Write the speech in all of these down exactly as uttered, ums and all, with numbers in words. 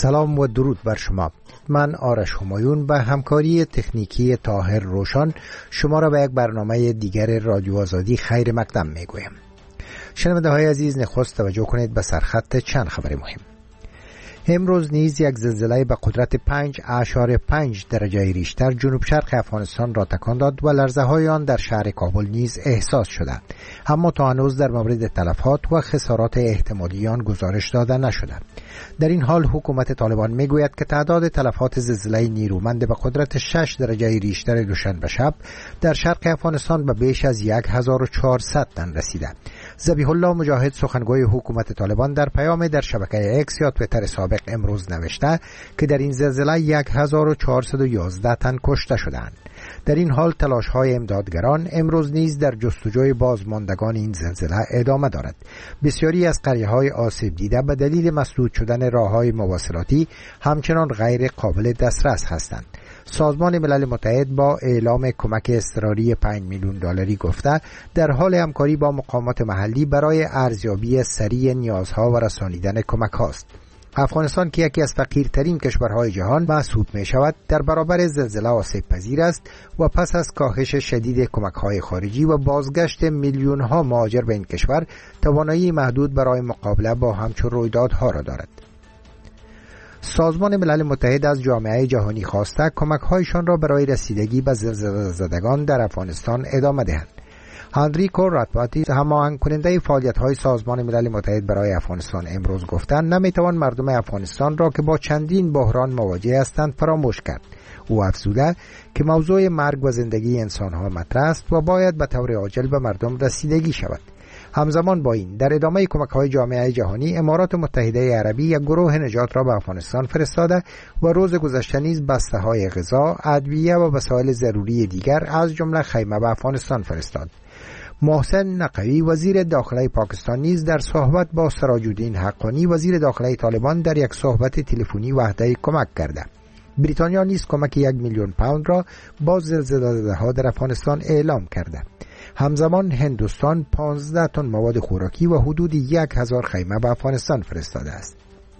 سلام و درود بر شما. من آرش همایون به همکاری تکنیکی طاهر روشن شما را به یک برنامه دیگر رادیو آزادی خیر مقدم می گویم. شنونده های عزیز، نخست توجه کنید به سرخط چند خبر مهم. امروز نیز یک زلزله به قدرت پنج اعشاری پنج درجه ریشتر جنوب شرق افغانستان را تکان داد و لرزه های آن در شهر کابل نیز احساس شده، اما تا هنوز در مورد تلفات و خسارات احتمالی آن گزارش داده نشده. در این حال حکومت طالبان میگوید که تعداد تلفات زلزله نیرومند به قدرت شش درجه ریشتر دوشنبه شب در شرق افغانستان به بیش از هزار و چهارصد تن رسیده. ذبیح الله مجاهد، سخنگوی حکومت طالبان، در پیام در شبکه اکس یا توییتر سابق امروز نوشته که در این زلزله هزار و چهارصد و یازده تن کشته شدند. در این حال تلاش‌های امدادگران امروز نیز در جستجوی بازماندگان این زلزله ادامه دارد. بسیاری از قریه‌های آسیب دیده به دلیل مسدود شدن راه‌های مواصلاتی همچنان غیر قابل دسترس هستند. سازمان ملل متحد با اعلام کمک اضطراری پنج میلیون دلاری گفته در حال همکاری با مقامات محلی برای ارزیابی سریع نیازها و رسانیدن کمک هاست. افغانستان که یکی از فقیرترین کشورهای جهان محسوب می شود، در برابر زلزله آسیب پذیر است و پس از کاهش شدید کمک های خارجی و بازگشت میلیون ها مهاجر به این کشور توانایی محدود برای مقابله با همچون رویدادها را دارد. سازمان ملل متحد از جامعه جهانی خواسته کمک‌هایشان را برای رسیدگی به زلزله زدگان در افغانستان ادامه دهند. هنریکو راتباتی، هماهنگ کننده فعالیت‌های سازمان ملل متحد برای افغانستان، امروز گفتند نمیتوان مردم افغانستان را که با چندین بحران مواجه هستند فراموش کرد. او افزوده که موضوع مرگ و زندگی انسان‌ها مطرح است و باید به طور عاجل به مردم رسیدگی شود. همزمان با این، در ادامه کمک‌های جامعه جهانی، امارات متحده عربی یک گروه نجات را به افغانستان فرستاده و روز گذشته نیز بسته‌های غذا، ادویه و وسایل ضروری دیگر از جمله خیمه به افغانستان فرستاد. محسن نقوی، وزیر داخله پاکستان، نیز در صحبت با سراج الدین حقانی، وزیر داخله طالبان، در یک صحبت تلفنی وعده کمک کرده. بریتانیا نیز کمک یک میلیون پوند را با زلزله‌زده‌ها در افغانستان اعلام کرده. همزمان هندوستان پانزده تن مواد خوراکی و حدود یک هزار خیمه به افغانستان فرستاده است.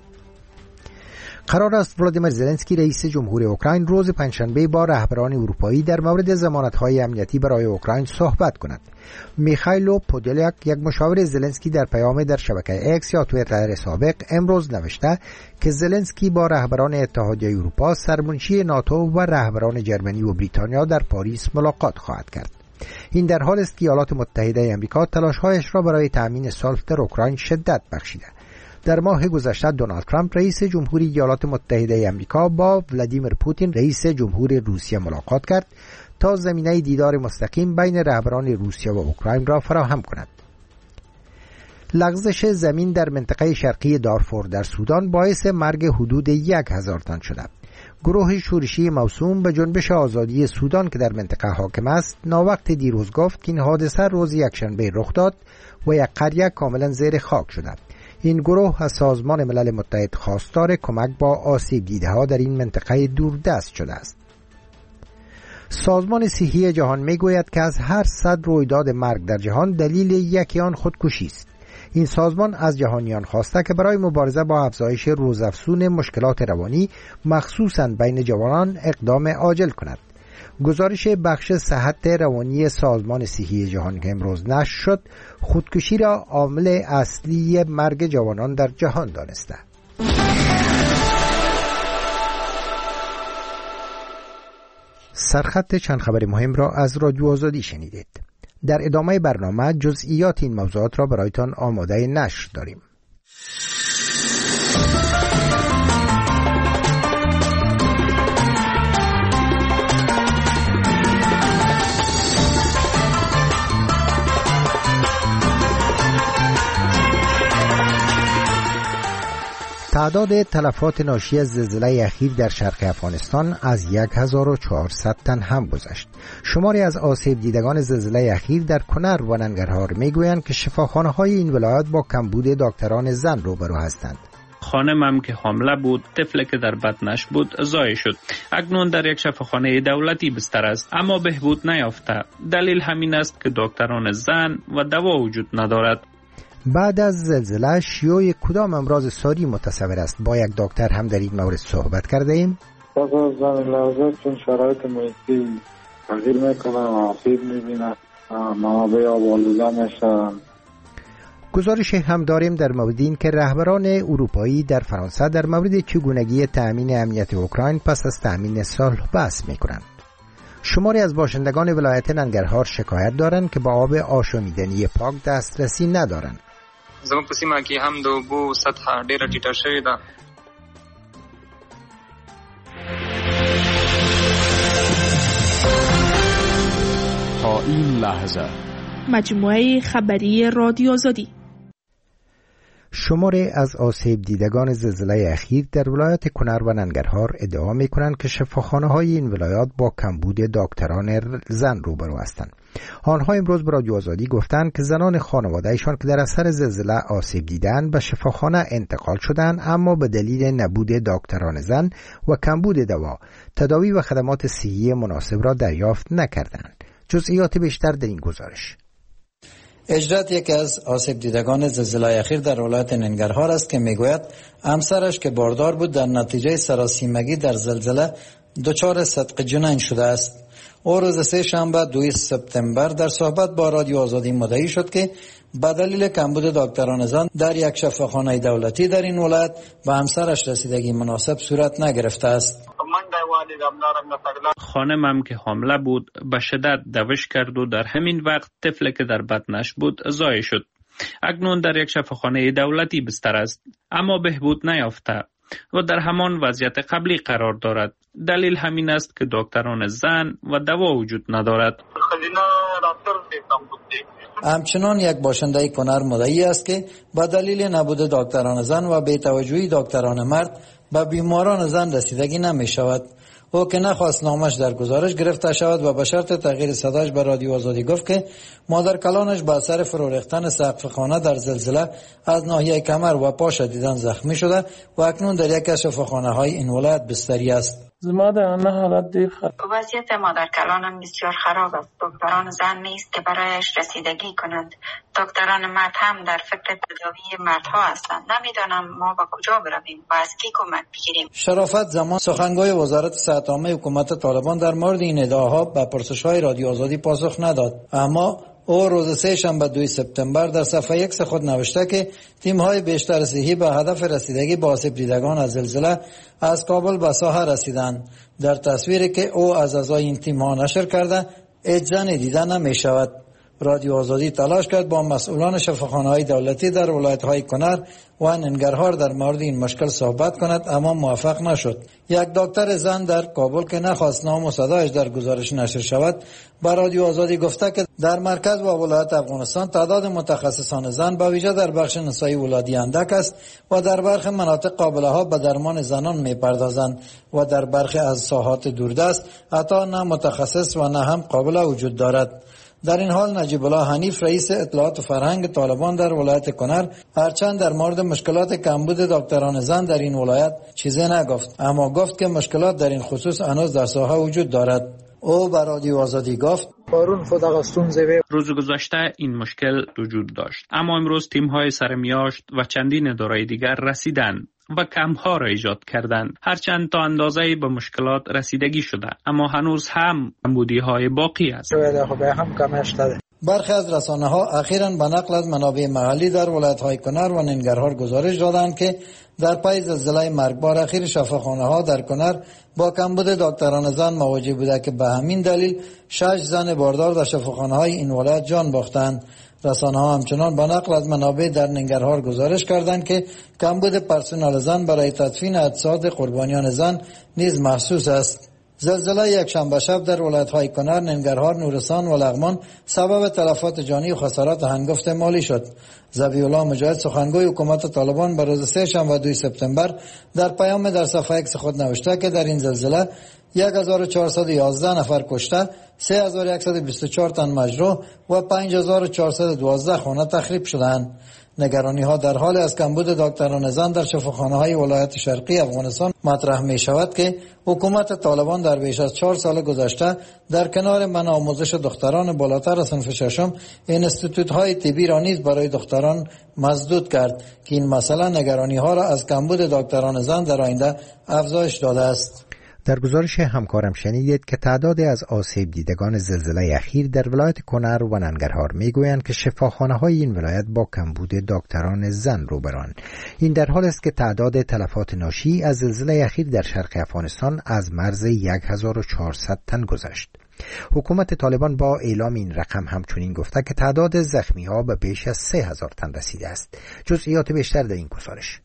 قرار است ولادیمیر زلنسکی، رئیس جمهور اوکراین، روز پنجشنبه با رهبران اروپایی در مورد ضمانت‌های امنیتی برای اوکراین صحبت کند. میخائیل پودلیاک، یک مشاور زلنسکی، در پیام در شبکه اکس یا توییتر سابق امروز نوشته که زلنسکی با رهبران اتحادیه اروپا، سرمنشی ناتو و رهبران جرمنی و بریتانیا در پاریس ملاقات خواهد کرد. این در حال است که ایالات متحده آمریکا تلاش‌هایش را برای تأمین صلح در اوکراین شدت بخشیده. در ماه گذشته دونالد ترامپ، رئیس جمهوری ایالات متحده آمریکا، با ولادیمیر پوتین، رئیس جمهور روسیه، ملاقات کرد تا زمینه دیدار مستقیم بین رهبران روسیه و اوکراین را فراهم کند. لغزش زمین در منطقه شرقی دارفور در سودان باعث مرگ حدود یک هزار تن شده. گروه شورشی موسوم به جنبش آزادی سودان که در منطقه حاکم است، ناوقت دیروز گفت که این حادثه روز یکشنبه رخ داد و یک قریه کاملا زیر خاک شده. این گروه از سازمان ملل متحد خواستار کمک با آسیب دیده ها در این منطقه دوردست شده است. سازمان صحی جهان میگوید که از هر صد رویداد مرگ در جهان دلیل یکی آن خودکشی است. این سازمان از جهانیان خواسته که برای مبارزه با افزایش روزافزون مشکلات روانی، مخصوصاً بین جوانان، اقدام عاجل کند. گزارش بخش صحت روانی سازمان صحی جهان که امروز نشر شد، خودکشی را عامل اصلی مرگ جوانان در جهان دانسته. سرخط چند خبر مهم را از رادیو آزادی شنیدید. در ادامه برنامه جزئیات این موضوعات را برایتان آماده نشر داریم. تعداد تلفات ناشی از زلزله اخیر در شرق افغانستان از هزار و چهارصد تن هم گذشت. شماری از آسیب دیدگان زلزله اخیر در کنر و ننگرهار میگویند که شفاخانه‌های این ولایت با کمبود دکتران زن روبرو هستند. خانم هم که حامله بود، طفلی که در بطنش بود ضایع شد. اکنون در یک شفاخانه دولتی بستر است، اما بهبود نیافته. دلیل همین است که دکتران زن و دوا وجود ندارد. بعد از زلزله شیوع کدام امراض ساری متصور است؟ با یک دکتر هم در این مورد صحبت کرده ایم. پس از زمین لرزه چون شرایط محیطی تغییر میکنه و آسیب میبینه، منابع آب آلوده میشن. گزارش هم داریم در مورد این که رهبران اروپایی در فرانسه در مورد چگونگی تأمین امنیت اوکراین پس از تأمین صلح بحث میکنند. شماری از باشندگان ولایت ننگرهار شکایت دارند که با آب آشامیدنی پاک دسترسی ندارند. زموږ په سیمه کې هم د اوبو سطح ډیره ټیټه شوې ده. تا این لحظه مجموعه خبری رادیو آزادی. شماری از آسیب دیدگان زلزله اخیر در ولایت کنر و ننگرهار ادعا می کنند که شفاخانه‌های این ولایات با کمبود دکتران زن روبرو هستند. آنها امروز به رادیو آزادی گفتند که زنان خانواده‌شان که در اثر زلزله آسیب دیدند به شفاخانه انتقال شدند، اما به دلیل نبود دکتران زن و کمبود دوا، تداوی و خدمات صحی مناسب را دریافت نکردند. جزئیات بیشتر در این گزارش. اجرت یکی از آسیب دیدگان زلزله اخیر در ولایت ننگرهار است که میگوید همسرش که باردار بود در نتیجه سراسیمگی در زلزله دچار صدق جنین شده است. او روز سه شنبه دوم سپتامبر در صحبت با رادیو آزادی مدعی شد که به دلیل کمبود دکتران زن در یک شفاخانه دولتی در این ولایت به همسرش رسیدگی مناسب صورت نگرفته است. خانمم که حامله بود به شدت دوش کرد و در همین وقت طفلی که در بطنش بود ضایع شد. اکنون در یک شفاخانه دولتی بستر است، اما بهبود نیافته و در همان وضعیت قبلی قرار دارد. دلیل همین است که دکتران زن و دوا وجود ندارد. همچنان یک باشنده کنر مدعی است که با دلیل نبود دکتران زن و بی‌توجهی دکتران مرد به بیماران زن رسیدگی نمی شود. او که نخواست نامش در گزارش گرفته شود و به شرط تغییر صداش به رادیو آزادی گفت که مادر کلانش با اثر فرو ریختن سقف خانه در زلزله از ناحیه کمر و پا شدیداً زخمی شده و اکنون در یک از شفاخانه‌های این ولایت بستری است. وضعیت مادر کلانم بسیار خراب است. دکتران زن نیست که برایش رسیدگی کنند. دکتران مرد هم در فکر تداوی مردها هستند. نمیدانم ما به کجا برویم و از کی کمک بگیریم. شرافت زمان سخنگوی وزارت صحت عامه حکومت طالبان در مورد این ادعاها به پرسش‌های رادیو آزادی پاسخ نداد، اما او روز سه شنبه دوم سپتامبر در صفحه یک خود نوشته که تیم‌های بیشتر صحی به هدف رسیدگی به آسیب دیدگان از زلزله از کابل به ساحه رسیدند. در تصویری که او از اعضای این تیم‌ها نشر کرده هیچ زنی دیده نمی‌شود. رادیو آزادی تلاش کرد با مسئولان شفاخانه‌های دولتی در ولایت‌های کنر و ننگرهار در مورد این مشکل صحبت کند، اما موفق نشد. یک دکتر زن در کابل که نخواست نام و صدایش در گزارش نشر شود با رادیو آزادی گفته که در مرکز و ولایت افغانستان تعداد متخصصان زن به ویژه در بخش نسایی ولادی اندک است و در برخی مناطق قابله‌ها به درمان زنان می‌پردازند و در برخی از ساحات دوردست حتی نه متخصص و نه هم قابل وجود دارد. در این حال نجیب الله حنیف رئیس اطلاعات و فرهنگ طالبان در ولایت کنر هرچند در مورد مشکلات کمبود دکتران زن در این ولایت چیزی نگفت، اما گفت که مشکلات در این خصوص هنوز در ساحه وجود دارد. او به رادیو آزادی گفت روز گذشته این مشکل وجود داشت، اما امروز تیم‌های سرمیاشت و چندین اداره دیگر رسیدند و کمپ‌ها را ایجاد کردند. هرچند تا اندازه‌ای به مشکلات رسیدگی شده، اما هنوز هم کمبودی‌های باقی است. برخی از رسانه‌ها اخیراً به نقل از منابع محلی در ولایت‌های کنر و ننگرهار گزارش دادند که در پی زلزله مرگبار اخیر شفاخانه‌ها در کنر با کمبود دکتران زن مواجه بوده که به همین دلیل شش زن باردار در شفاخانه‌های این ولایت جان باختند. رسانه‌ها همچنان به نقل از منابع در ننگرهار گزارش کردند که کمبود پرسنل زن برای تدفین اجساد قربانیان زن نیز محسوس است. زلزله یک شنبه شب در ولایت‌های کنر، ننگرهار، نورستان و لغمان سبب تلفات جانی و خسارات هنگفت مالی شد. ذبیح الله مجاهد سخنگوی حکومت طالبان به روز سه شنبه دوم سپتامبر در پیام در صفحه ایکس خود نوشته که در این زلزله یک هزار و چهارصد و یازده نفر کشته، سه هزار و صد و بیست و چهار تن مجروح و پنج هزار و چهارصد و دوازده خانه تخریب شدند. نگرانی ها در حال از کمبود دکتران زن در شفاخانه های ولایت شرقی افغانستان مطرح می شود که حکومت طالبان در بیش از چهار سال گذشته در کنار منع آموزش دختران بالاتر از صنف ششم اینستیتوت های طبی را نیز برای دختران مسدود کرد که این مسئله نگرانی ها را از کمبود دکتران زن در آینده افزایش داده است. در گزارش همکارم شنیدید که تعدادی از آسیب دیدگان زلزله اخیر در ولایت کنر و ننگرهار میگویند که شفاخانه های این ولایت با کمبود دکتران زن روبران. این در حال است که تعداد تلفات ناشی از زلزله اخیر در شرق افغانستان از مرز یک هزار و چهارصد تن گذشت. حکومت طالبان با اعلام این رقم همچنین گفته که تعداد زخمی ها به بیش از سه هزار تن رسیده است. جزئیات بیشتر در این گزارش.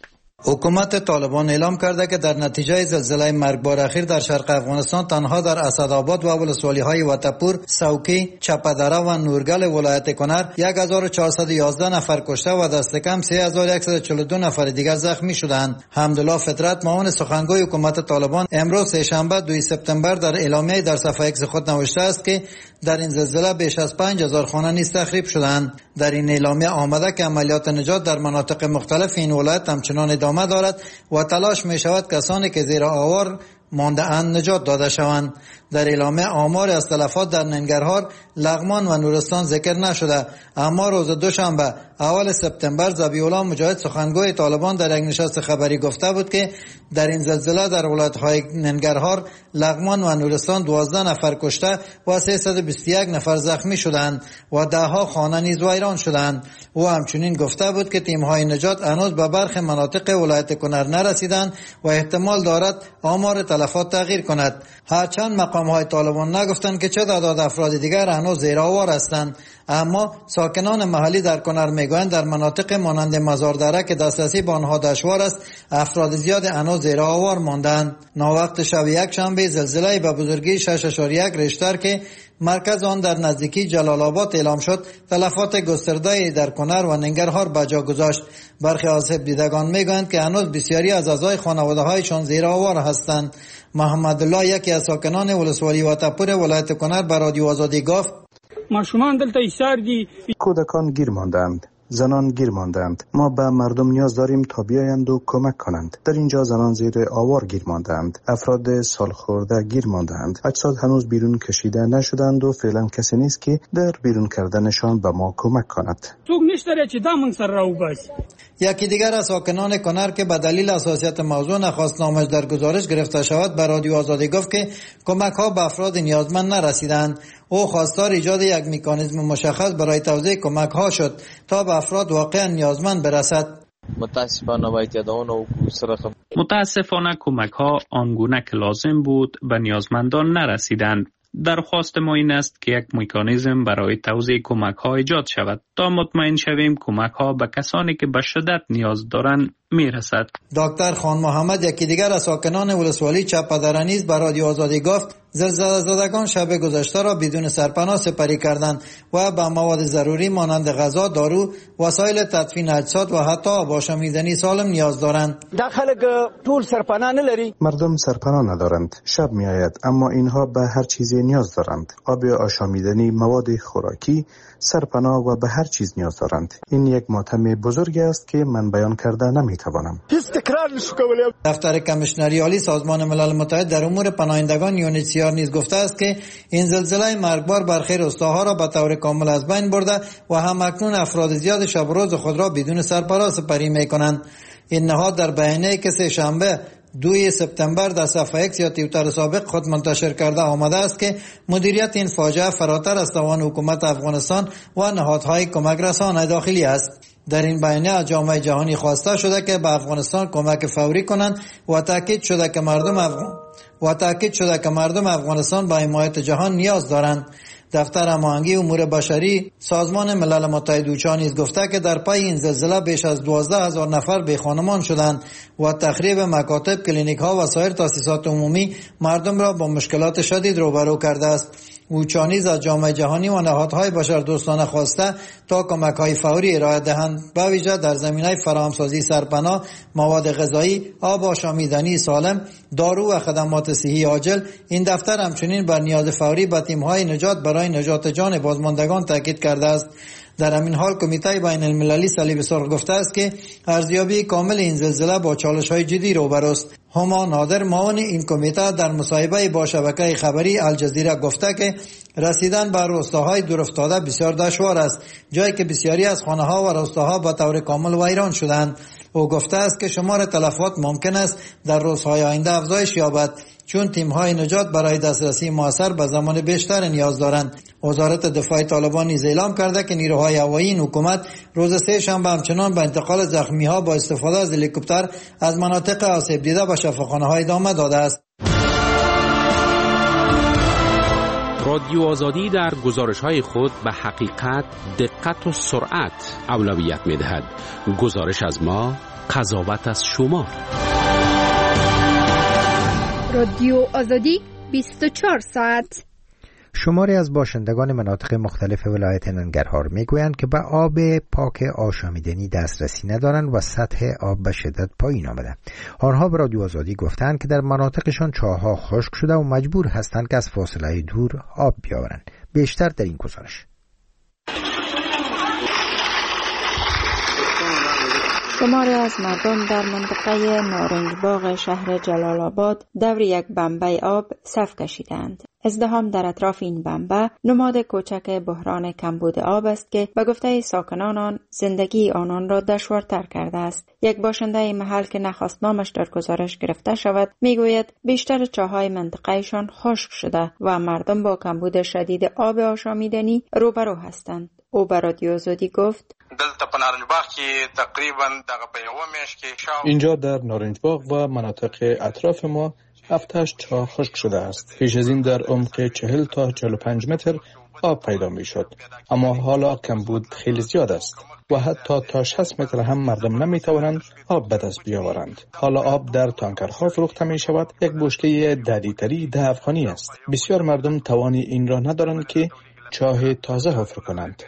حکومت طالبان اعلام کرده که در نتیجه زلزله مرگبار اخیر در شرق افغانستان تنها در اسدآباد و ولسوالی‌های وطپور، سوکی، چپدره و نورگل ولایت کنر یک هزار و چهارصد و یازده نفر کشته و دست کم سه هزار و صد و چهل و دو نفر دیگر زخمی شدند. حمدالله فطرت، معاون سخنگوی حکومت طالبان، امروز سه‌شنبه دوم سپتامبر در اعلامیه در صفحه ایکس خود نوشته است که در این زلزله بیش از پنج هزار خانه نیز تخریب شدند. در این اعلامیه آمده که عملیات نجات در مناطق مختلف این ولایت همچنان ادامه دارد و تلاش می شود کسانی که زیر آوار مانده اند نجات داده شوند. در اعلامیه آمار از تلفات در ننگرهار، لغمان و نورستان ذکر نشده، اما روز دوشنبه اول سپتامبر ذبیح الله مجاهد سخنگوی طالبان در یک نشست خبری گفته بود که در این زلزله در ولایت‌های ننگرهار، لغمان و نورستان دوازده نفر کشته و سیصد و بیست و یک نفر زخمی شدند و ده ها خانه نیز ویران شدند. او همچنین گفته بود که تیم‌های نجات هنوز به برخی مناطق ولایت کنر نرسیدند و احتمال دارد آمار تلفات تغییر کند. هرچند مقام‌های طالبان نگفتند که چه تعداد افراد دیگر هنوز زیر آوار هستند، اما ساکنان محلی در کنر میگویند در مناطق مانند مزاردره که دسترسی به آنها دشوار است، افراد زیاد هنوز زیر آوار ماندند. ناوقت شب یک شنبه زلزله به بزرگی شش اشاره یک ریشتر که مرکز آن در نزدیکی جلال آباد اعلام شد، تلفات گسترده در کنر و ننگرهار به جا گذاشت. برخی آسیب دیدگان میگویند که هنوز بسیاری از اعضای خانواده هایشان زیر آوار هستند. محمد الله، یکی از ساکنان ولسوالی وطپور ولایت کنر، به رادیو آزادی گفت: ماشومان دلته ایسار دی، کودکان گیر ماندند، زنان گیر ماندند. ما به مردم نیاز داریم تا بیایند و کمک کنند. در اینجا زنان زیر آوار گیر ماندند، افراد سالخورده گیر ماندند. اجساد هنوز بیرون کشیده نشدند و فعلا کسی نیست که در بیرون کردنشان به ما کمک کند. یکی دیگر از ساکنان کنر که به دلیل حساسیت موضوع نخواست نامش در گزارش گرفته شود، به رادیو آزادی گفت که کمک ها به افراد نیازمند نرسیدند. او خواستار ایجاد یک مکانیزم مشخص برای توزیع کمک ها شد تا به افراد واقعا نیازمند برسد. متاسفانه کمک ها آنگونه که لازم بود به نیازمندان نرسیدند. درخواست ما این است که یک مکانیزم برای توزیع کمک ها ایجاد شود تا مطمئن شویم کمک ها به کسانی که به شدت نیاز دارند میرسد. دکتر خان محمد، یکی دیگر از ساکنان ولسوالی چپدره، نیز به رادیو آزادی گفت زلزله زدگان شب گذشته را بدون سرپناه سپری کردند و به مواد ضروری مانند غذا، دارو، وسایل تدفین اجساد و حتی آب آشامیدنی سالم نیاز دارند. داخل طول سرپناه نلری. مردم سرپناه ندارند. شب می آید اما اینها به هر چیزی نیاز دارند. آب آشامیدنی، مواد خوراکی، سرپناه و به هر چیز نیاز دارند. این یک ماتم بزرگ است که من بیان کرده نمی توانم. دفتر کمیشنری عالی سازمان ملل متحد در امور پناهندگان یونیسیار نیز گفته است که این زلزله مرگبار برخی روستاها را به طور کامل از بین برده و هم اکنون افراد زیاد شب و روز خود را بدون سرپناه سپری می کنند. این نهاد در بیانیه‌ای که سه شنبه دوم سپتامبر در صفحه ایکس یا توییتر سابق خود منتشر کرده آمده است که مدیریت این فاجعه فراتر از توان حکومت افغانستان و نهادهای کمک رسانه داخلی است. در این بیانیه از جامعه جهانی خواسته شده که به افغانستان کمک فوری کنند و تاکید شده که مردم افغان و تاکید شده که مردم افغانستان به حمایت جهان نیاز دارند. دفتر هماهنگی امور بشری سازمان ملل متحد اوچا نیز گفته که در پی این زلزله بیش از دوازده هزار نفر بی خانمان شدند و تخریب مکاتب، کلینیک ها و سایر تاسیسات عمومی مردم را با مشکلات شدید روبرو کرده است. اوچانیز از جامعه جهانی و نهادهای بشردوستانه خواسته تا کمک‌های فوری ارائه دهند، به ویژه در زمینه فراهمسازی سرپناه، مواد غذایی، آب آشامیدنی سالم، دارو و خدمات صحی عاجل. این دفتر همچنین بر نیاز فوری به تیم‌های نجات برای نجات جان بازماندگان تاکید کرده است. در همین حال کمیته بین المللی صلیب سرخ گفته است که ارزیابی کامل این زلزله با چالش‌های جدی روبروست. هما نادر معاون این کمیته در مصاحبه با شبکه خبری الجزیره گفته که رسیدن به روستاهای دورافتاده بسیار دشوار است، جایی که بسیاری از خانه‌ها و روستاها به طور کامل ویران شدند. او گفته است که شمار تلفات ممکن است در روزهای آینده افزایش یابد، چون تیم‌های نجات برای دسترسی موثر به زمان بیشتر نیاز دارند. وزارت دفاع طالبان نیز اعلام کرده که نیروهای هوایی این حکومت روز سه شنبه همچنان به انتقال زخمی‌ها با استفاده از هلیکوپتر از مناطق آسیب دیده به شفاخانه‌ها ادامه داده است. رادیو آزادی در گزارش‌های خود به حقیقت، دقت و سرعت اولویت می‌دهد. گزارش از ما، قضاوت از شما. رادیو آزادی بیست و چهار ساعت. شماری از باشندگان مناطق مختلف ولایت ننگرهار میگویند که به آب پاک آشامیدنی دسترسی ندارند و سطح آب به شدت پایین آمده. آنها به رادیو آزادی گفتند که در مناطقشان چاه‌ها خشک شده و مجبور هستند که از فاصله دور آب بیاورند. بیشتر در این گزارش. شماری از مردم در منطقه نارنج باغ شهر جلال آباد دور یک بمبه آب صف کشیدند. ازدحام در اطراف این بمبه نماد کوچک بحران کمبود آب است که به گفته ساکنان آن زندگی آنان را دشوارتر کرده است. یک باشنده محل که نخواست نامش در گزارش گرفته شود میگوید بیشتر چاهای منطقهشان خشک شده و مردم با کمبود شدید آب آشامیدنی روبرو هستند. او به رادیو آزادی گفت: اینجا در نارنج باغ و مناطق اطراف ما هفتش چاه خشک شده است. پیش از این در عمق چهل تا چهل و پنج متر آب پیدا می شد، اما حالا کمبود خیلی زیاد است و حتی تا شصت متر هم مردم نمی توانند آب به دست بیاورند. حالا آب در تانکرها فروخته می شود. یک بشکه ده لیتری ده افغانی است. بسیار مردم توانی این را ندارند که چاه تازه حفر کنند.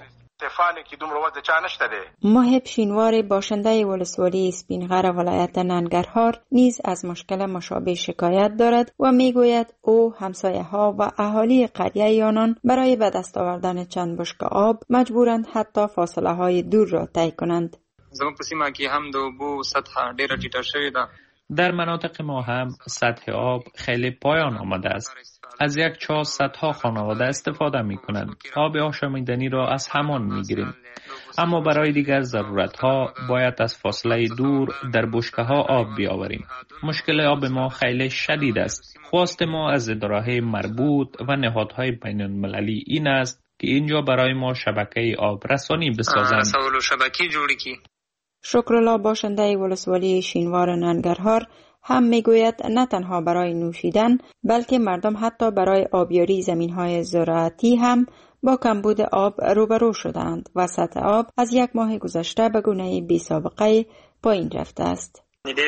محب شینوار باشنده ولسوالی اسپینغر ولایت ننگرهار نیز از مشکل مشابه شکایت دارد و میگوید او، همسایه ها و اهالی قریه آنان برای به دست آوردن چند بشکه آب مجبورند حتی فاصله های دور را طی کنند. زموږ په سیمه کې هم د اوبو سطح ډیره ټیټه شوې ده. در مناطق ما هم سطح آب خیلی پایان آمده است. از یک چاه صدها خانواده استفاده می کنند. آب آشامیدنی را از همان می گیریم. اما برای دیگر ضرورت ها باید از فاصله دور در بشکه ها آب بیاوریم. مشکل آب ما خیلی شدید است. خواست ما از اداره‌های مربوط و نهادهای بین المللی این است که اینجا برای ما شبکه آب رسانی بسازند. رسولو شبکه جوړی کی. شکرالله باشنده ولسوالی شینوار ننگرهار هم میگوید نه تنها برای نوشیدن بلکه مردم حتی برای آبیاری زمینهای زراعتی هم با کمبود آب روبرو شدند و سطح آب از یک ماه گذشته به گونه بی سابقه پایین رفته است.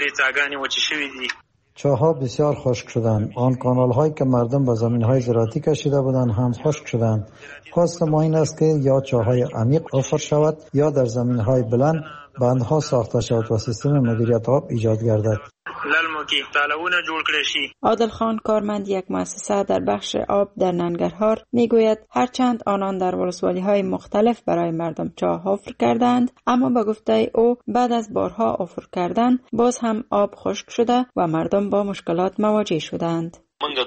چاه‌ها بسیار خشک شدند. آن کانال هایی که مردم به زمین های زراعتی کشیده بودند هم خشک شدند. خواست ما این است که یا چاهای عمیق حفر شود یا در زمین های بلند بندها ساخته شود و سیستم مدیریت آب ایجاد گردد. عادل خان کارمند یک مؤسسه در بخش آب در ننگرهار میگوید هرچند آنان در ولسوالی های مختلف برای مردم چاه حفر کردند، اما به گفته او بعد از بارها حفر کردن باز هم آب خشک شده و مردم با مشکلات مواجه شدند.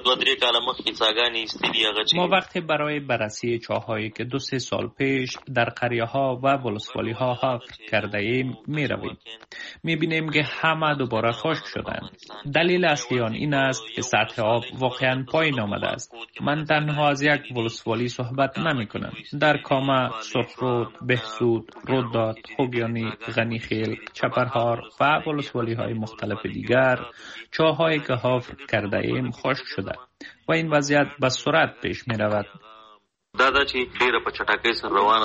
ما وقتی برای بررسی چاهایی که دو سه سال پیش در قریه ها و ولسوالی ها حفر کرده ایم می رویم. می بینیم که همه دوباره خشک شدند. دلیل اصلی آن این است که سطح آب واقعا پایین آمده است. من تنها از یک ولسوالی صحبت نمی کنم. در کامه، سرخرود، بهسود، رودات، خوگیانی، غنیخیل، چپرهار و ولسوالی های مختلف دیگر چاهایی که حفر کرده ایم خشک شده و این وضعیت به سرعت پیش می رود.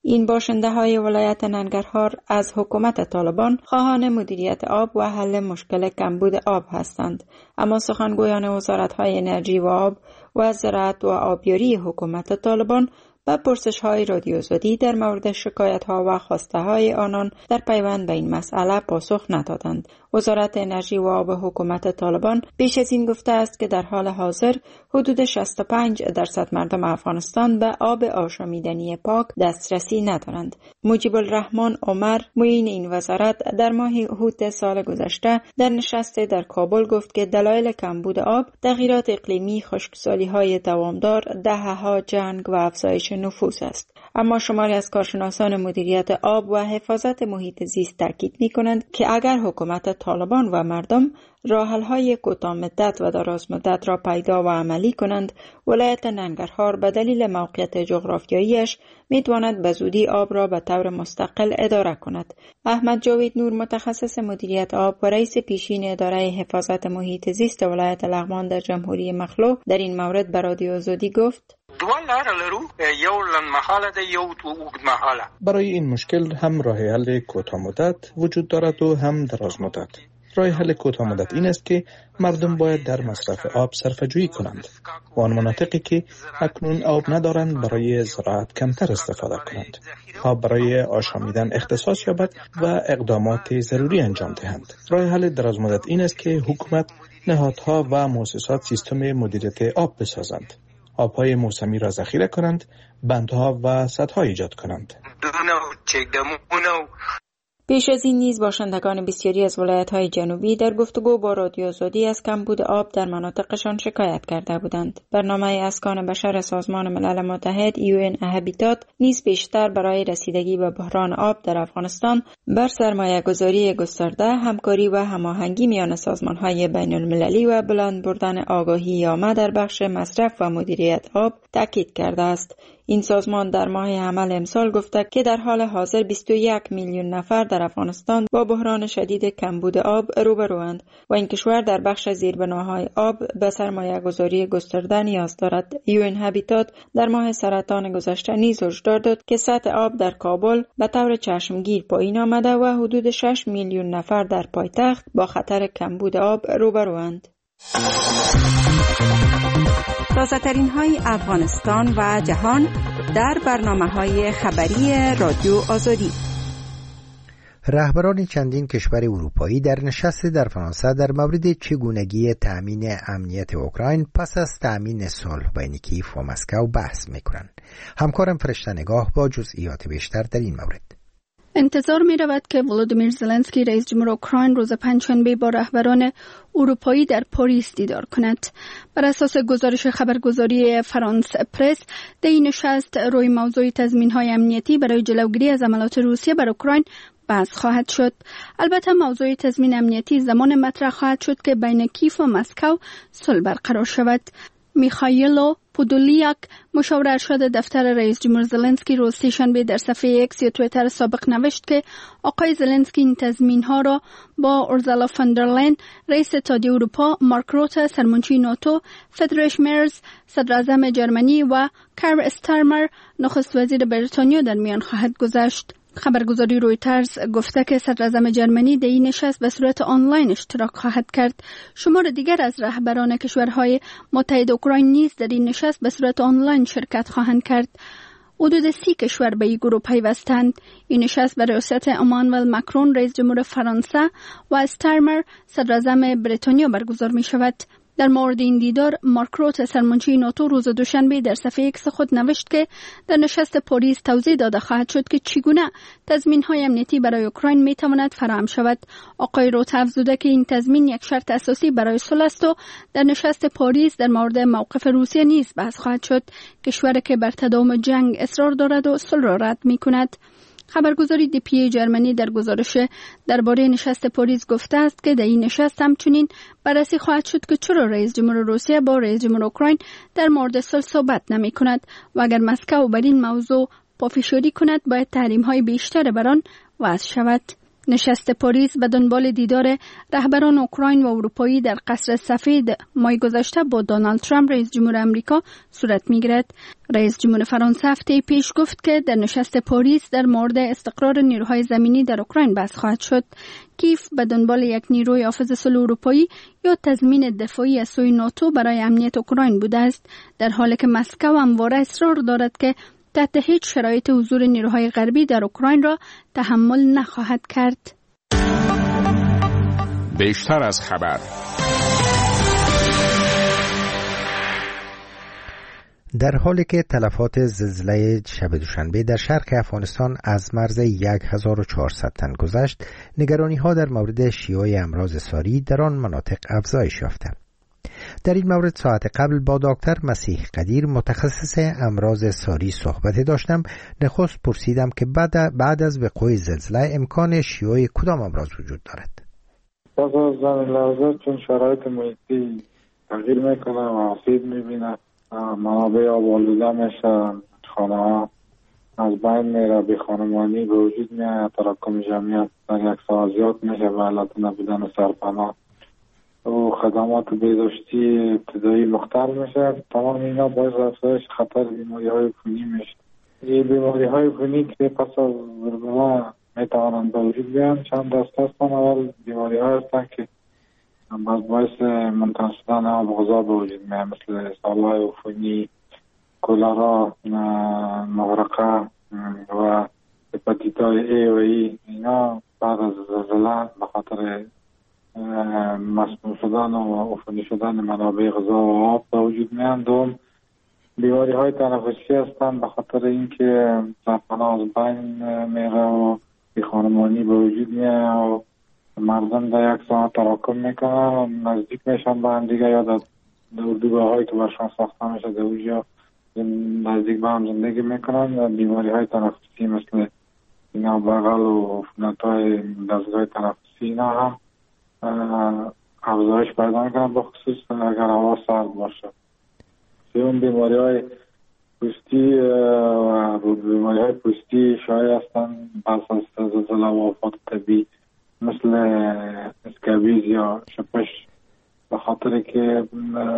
این باشنده های ولایت ننگرهار از حکومت طالبان خواهان مدیریت آب و حل مشکل کمبود آب هستند، اما سخنگویان وزارت های انرژی و آب و زراعت و آبیاری حکومت طالبان به پرسش های رادیو آزادی در مورد شکایت ها و خواسته های آنان در پیوند به این مسئله پاسخ ندادند. وزارت انرژی و آب حکومت طالبان بیش از این گفته است که در حال حاضر حدود شصت و پنج درصد مردم افغانستان به آب آشامیدنی پاک دسترسی ندارند. مجیب الرحمن عمر معین این وزارت در ماه اوت سال گذشته در نشست در کابل گفت که دلایل کمبود آب تغییرات اقلیمی، خشکسالی‌های دوامدار، دهه‌ها جنگ و افزایش نفوذ است. اما شماری از کارشناسان مدیریت آب و حفاظت محیط زیست تاکید می‌کنند که اگر حکومت طالبان و مردم راه‌حل‌های کوتاه مدت و دراز مدت را پیدا و عملی کنند، ولایت ننگرهار به دلیل موقعیت جغرافیاییش می‌تواند به زودی آب را به طور مستقل اداره کند. احمد جاوید نور، متخصص مدیریت آب و رئیس پیشین اداره حفاظت محیط زیست ولایت لغمان در جمهوری مخلو، در این مورد به رادیو آزادی گفت: دوه لاره لرو، یو لنډمهاله ده، یو اوږدمهاله. برای این مشکل هم راه حل کوتاه مدت وجود دارد و هم دراز مدت. راه حل کوتاه مدت این است که مردم باید در مصرف آب صرفه‌جویی کنند و آن مناطقی که اکنون آب ندارند برای زراعت کمتر استفاده کنند. آب برای آشامیدن اختصاص یابد و اقدامات ضروری انجام دهند. راه حل دراز مدت این است که حکومت، نهادها و مؤسسات سیستم مدیریت آب بسازند. آبهای موسمی را ذخیره کنند، بندها و سدها ایجاد کنند. پیش از این نیز باشندگان بسیاری از ولایت‌های جنوبی در گفتگو با رادیو آزادی از کمبود آب در مناطقشان شکایت کرده بودند. برنامه اسکان بشر سازمان ملل متحد یو ان هابیتات نیز بیشتر برای رسیدگی به بحران آب در افغانستان بر سرمایه‌گذاری گسترده، همکاری و هماهنگی میان سازمان‌های بین‌المللی و بلند بردن آگاهی عامه در بخش مصرف و مدیریت آب تاکید کرده است. این سازمان در ماه حمل امسال گفته که در حال حاضر بیست و یک میلیون نفر در افغانستان با بحران شدید کمبود آب روبروند و این کشور در بخش زیربناهای آب به سرمایه گذاری گسترده نیاز دارد. یو ان هابیتات در ماه سرطان گذشته نیز هشدار داد که سطح آب در کابل به طور چشمگیر پایین آمده و حدود شش میلیون نفر در پایتخت با خطر کمبود آب روبروند. تازه‌ترین های افغانستان و جهان در برنامه‌های خبری رادیو آزادی. رهبران چندین کشور اروپایی در نشست در فرانسه در مورد چگونگی تأمین امنیت اوکراین پس از تأمین صلح بین کیف و مسکو بحث می‌کنند. همکارم فرشته نگاه با جزئیات بیشتر در این مورد. انتظار می رود که ولودیمیر زلنسکی رئیس جمهور اوکراین روز پنجشنبه با رهبران اروپایی در پاریس دیدار کند. بر اساس گزارش خبرگزاری فرانس پرس، در این نشست روی موضوع تضمین‌های امنیتی برای جلوگیری از حملات روسیه بر اوکراین بحث خواهد شد. البته موضوع تضمین امنیتی زمان مطرح خواهد شد که بین کیف و مسکو صلح برقرار شود. میخائیلو پودولیاک، مشاور ارشد دفتر رئیس جمهور زلنسکی، روز سه‌شنبه در صفحه اکس یا توییتر سابق نوشت که آقای زلنسکی این تضمین‌ها را با اورزالا فاندرلاین، رئیس اتحادیه اروپا، مارک روته، سرمنشی ناتو، فریدریش مرز، صدراعظم جرمنی و کار استارمر، نخست وزیر بریتانیا در میان خواهد گذاشت. خبرگزاری رویترز گفته که صدراعظم جرمنی در این نشست به صورت آنلاین اشتراک خواهد کرد. شمار دیگر از رهبران کشورهای متحد اوکراین نیز در این نشست به صورت آنلاین شرکت خواهند کرد. حدود سی کشور به این گروه پیوستند. این نشست به ریاست امانوئل ماکرون رئیس جمهور فرانسه و استارمر صدراعظم بریتانیا برگزار می شود. در مورد این دیدار، مارک روت، سرمنشی ناتو، روز دوشنبه در صفحه ایکس خود نوشت که در نشست پاریس توضیح داده خواهد شد که چگونه تضمین‌های امنیتی برای اوکراین می‌تواند فراهم شود. آقای روت افزوده که این تضمین یک شرط اساسی برای صلح است و در نشست پاریس در مورد موقف روسیه نیز بحث خواهد شد، کشوری که بر تداوم جنگ اصرار دارد و صلح را رد می‌کند. خبرگزاری دی پی ای جرمنی در گزارش درباره نشست پاریس گفته است که در این نشست همچنین بررسی خواهد شد که چرا رئیس جمهور روسیه با رئیس جمهور اوکراین در مورد صلح صحبت نمی کند و اگر مسکو بر این موضوع پافشاری کند باید تحریم های بیشتر بر آن وضع شود. نشست پاریس به دنبال دیدار رهبران اوکراین و اروپایی در قصر سفید ماه گذشته با دونالد ترامپ رئیس جمهور آمریکا صورت می‌گیرد. رئیس جمهور فرانسه هفته پیش گفت که در نشست پاریس در مورد استقرار نیروهای زمینی در اوکراین بحث خواهد شد. کیف به دنبال یک نیروی حافظ صلح اروپایی یا تضمین دفاعی از سوی ناتو برای امنیت اوکراین بوده است، در حالی که مسکو همواره اصرار دارد که تحت هیچ شرایط حضور نیروهای غربی در اوکراین را تحمل نخواهد کرد. بیشتر از خبر. در حالی که تلفات زلزله شب دوشنبه در شرق افغانستان از مرز هزار و چهارصد تن گذشت، نگرانی ها در مورد شیوع امراض ساری در آن مناطق افزایش یافته. در این مورد ساعت قبل با دکتر مسیح قدیر متخصص امراض ساری صحبت داشتم. نخست پرسیدم که بعد بعد از وقوع زلزله امکان شیوع کدام امراض وجود دارد. پس از زمین لرزه چون شرایط محیطی تغییر میکنه و آسیب میبینه، منابع آب آلوده میشه، خانه ها از بین میره، بی خانمانی به وجود میاد، تراکم جمعیت در یک ساعت زیاد میشه و علت نبودن سرپناه و خدمات بهداشتی ابتدایی مختل میشه. تمام اینا باعث افزایش خطر بیماری های عفونی میشه. این بیماری های عفونی که پس از زلزله میتوانند به وجود بیان چند دسته هستند. اول بیماری های هستند که باعث منتقل شدن آب غذا به وجود میاد، مثل سالهای عفونی، کولرا، مغرقه و هپاتیت ای و ای. اینا بعد از زلزله به خاطر مسموم شدن و عفونی شدن منابع غذا و آب به وجود میان. دوم بیماری های تنفسی هستند به خاطر اینکه سرپناه از بین میره و بی خانمانی به وجود میاد و مردم در یک ساعت تراکم میکنن، نزدیک میشن به هم دیگه یا در اردوگاه هایی که برشان ساخته میشه در اونجا نزدیک به هم زندگی میکنن. بیماری های تنفسی مثل اینا بغل و عفونت های دستگاه تنفسی اینا هم افزایش پیدا میکنن، به خصوص اگر هوا سرد باشه. سوم بیماری های پوستی و بیماری های پوستی شایع هستند پس از زلزله و آفات طبیعی مثل اسکابیز یا شپش، به خاطر که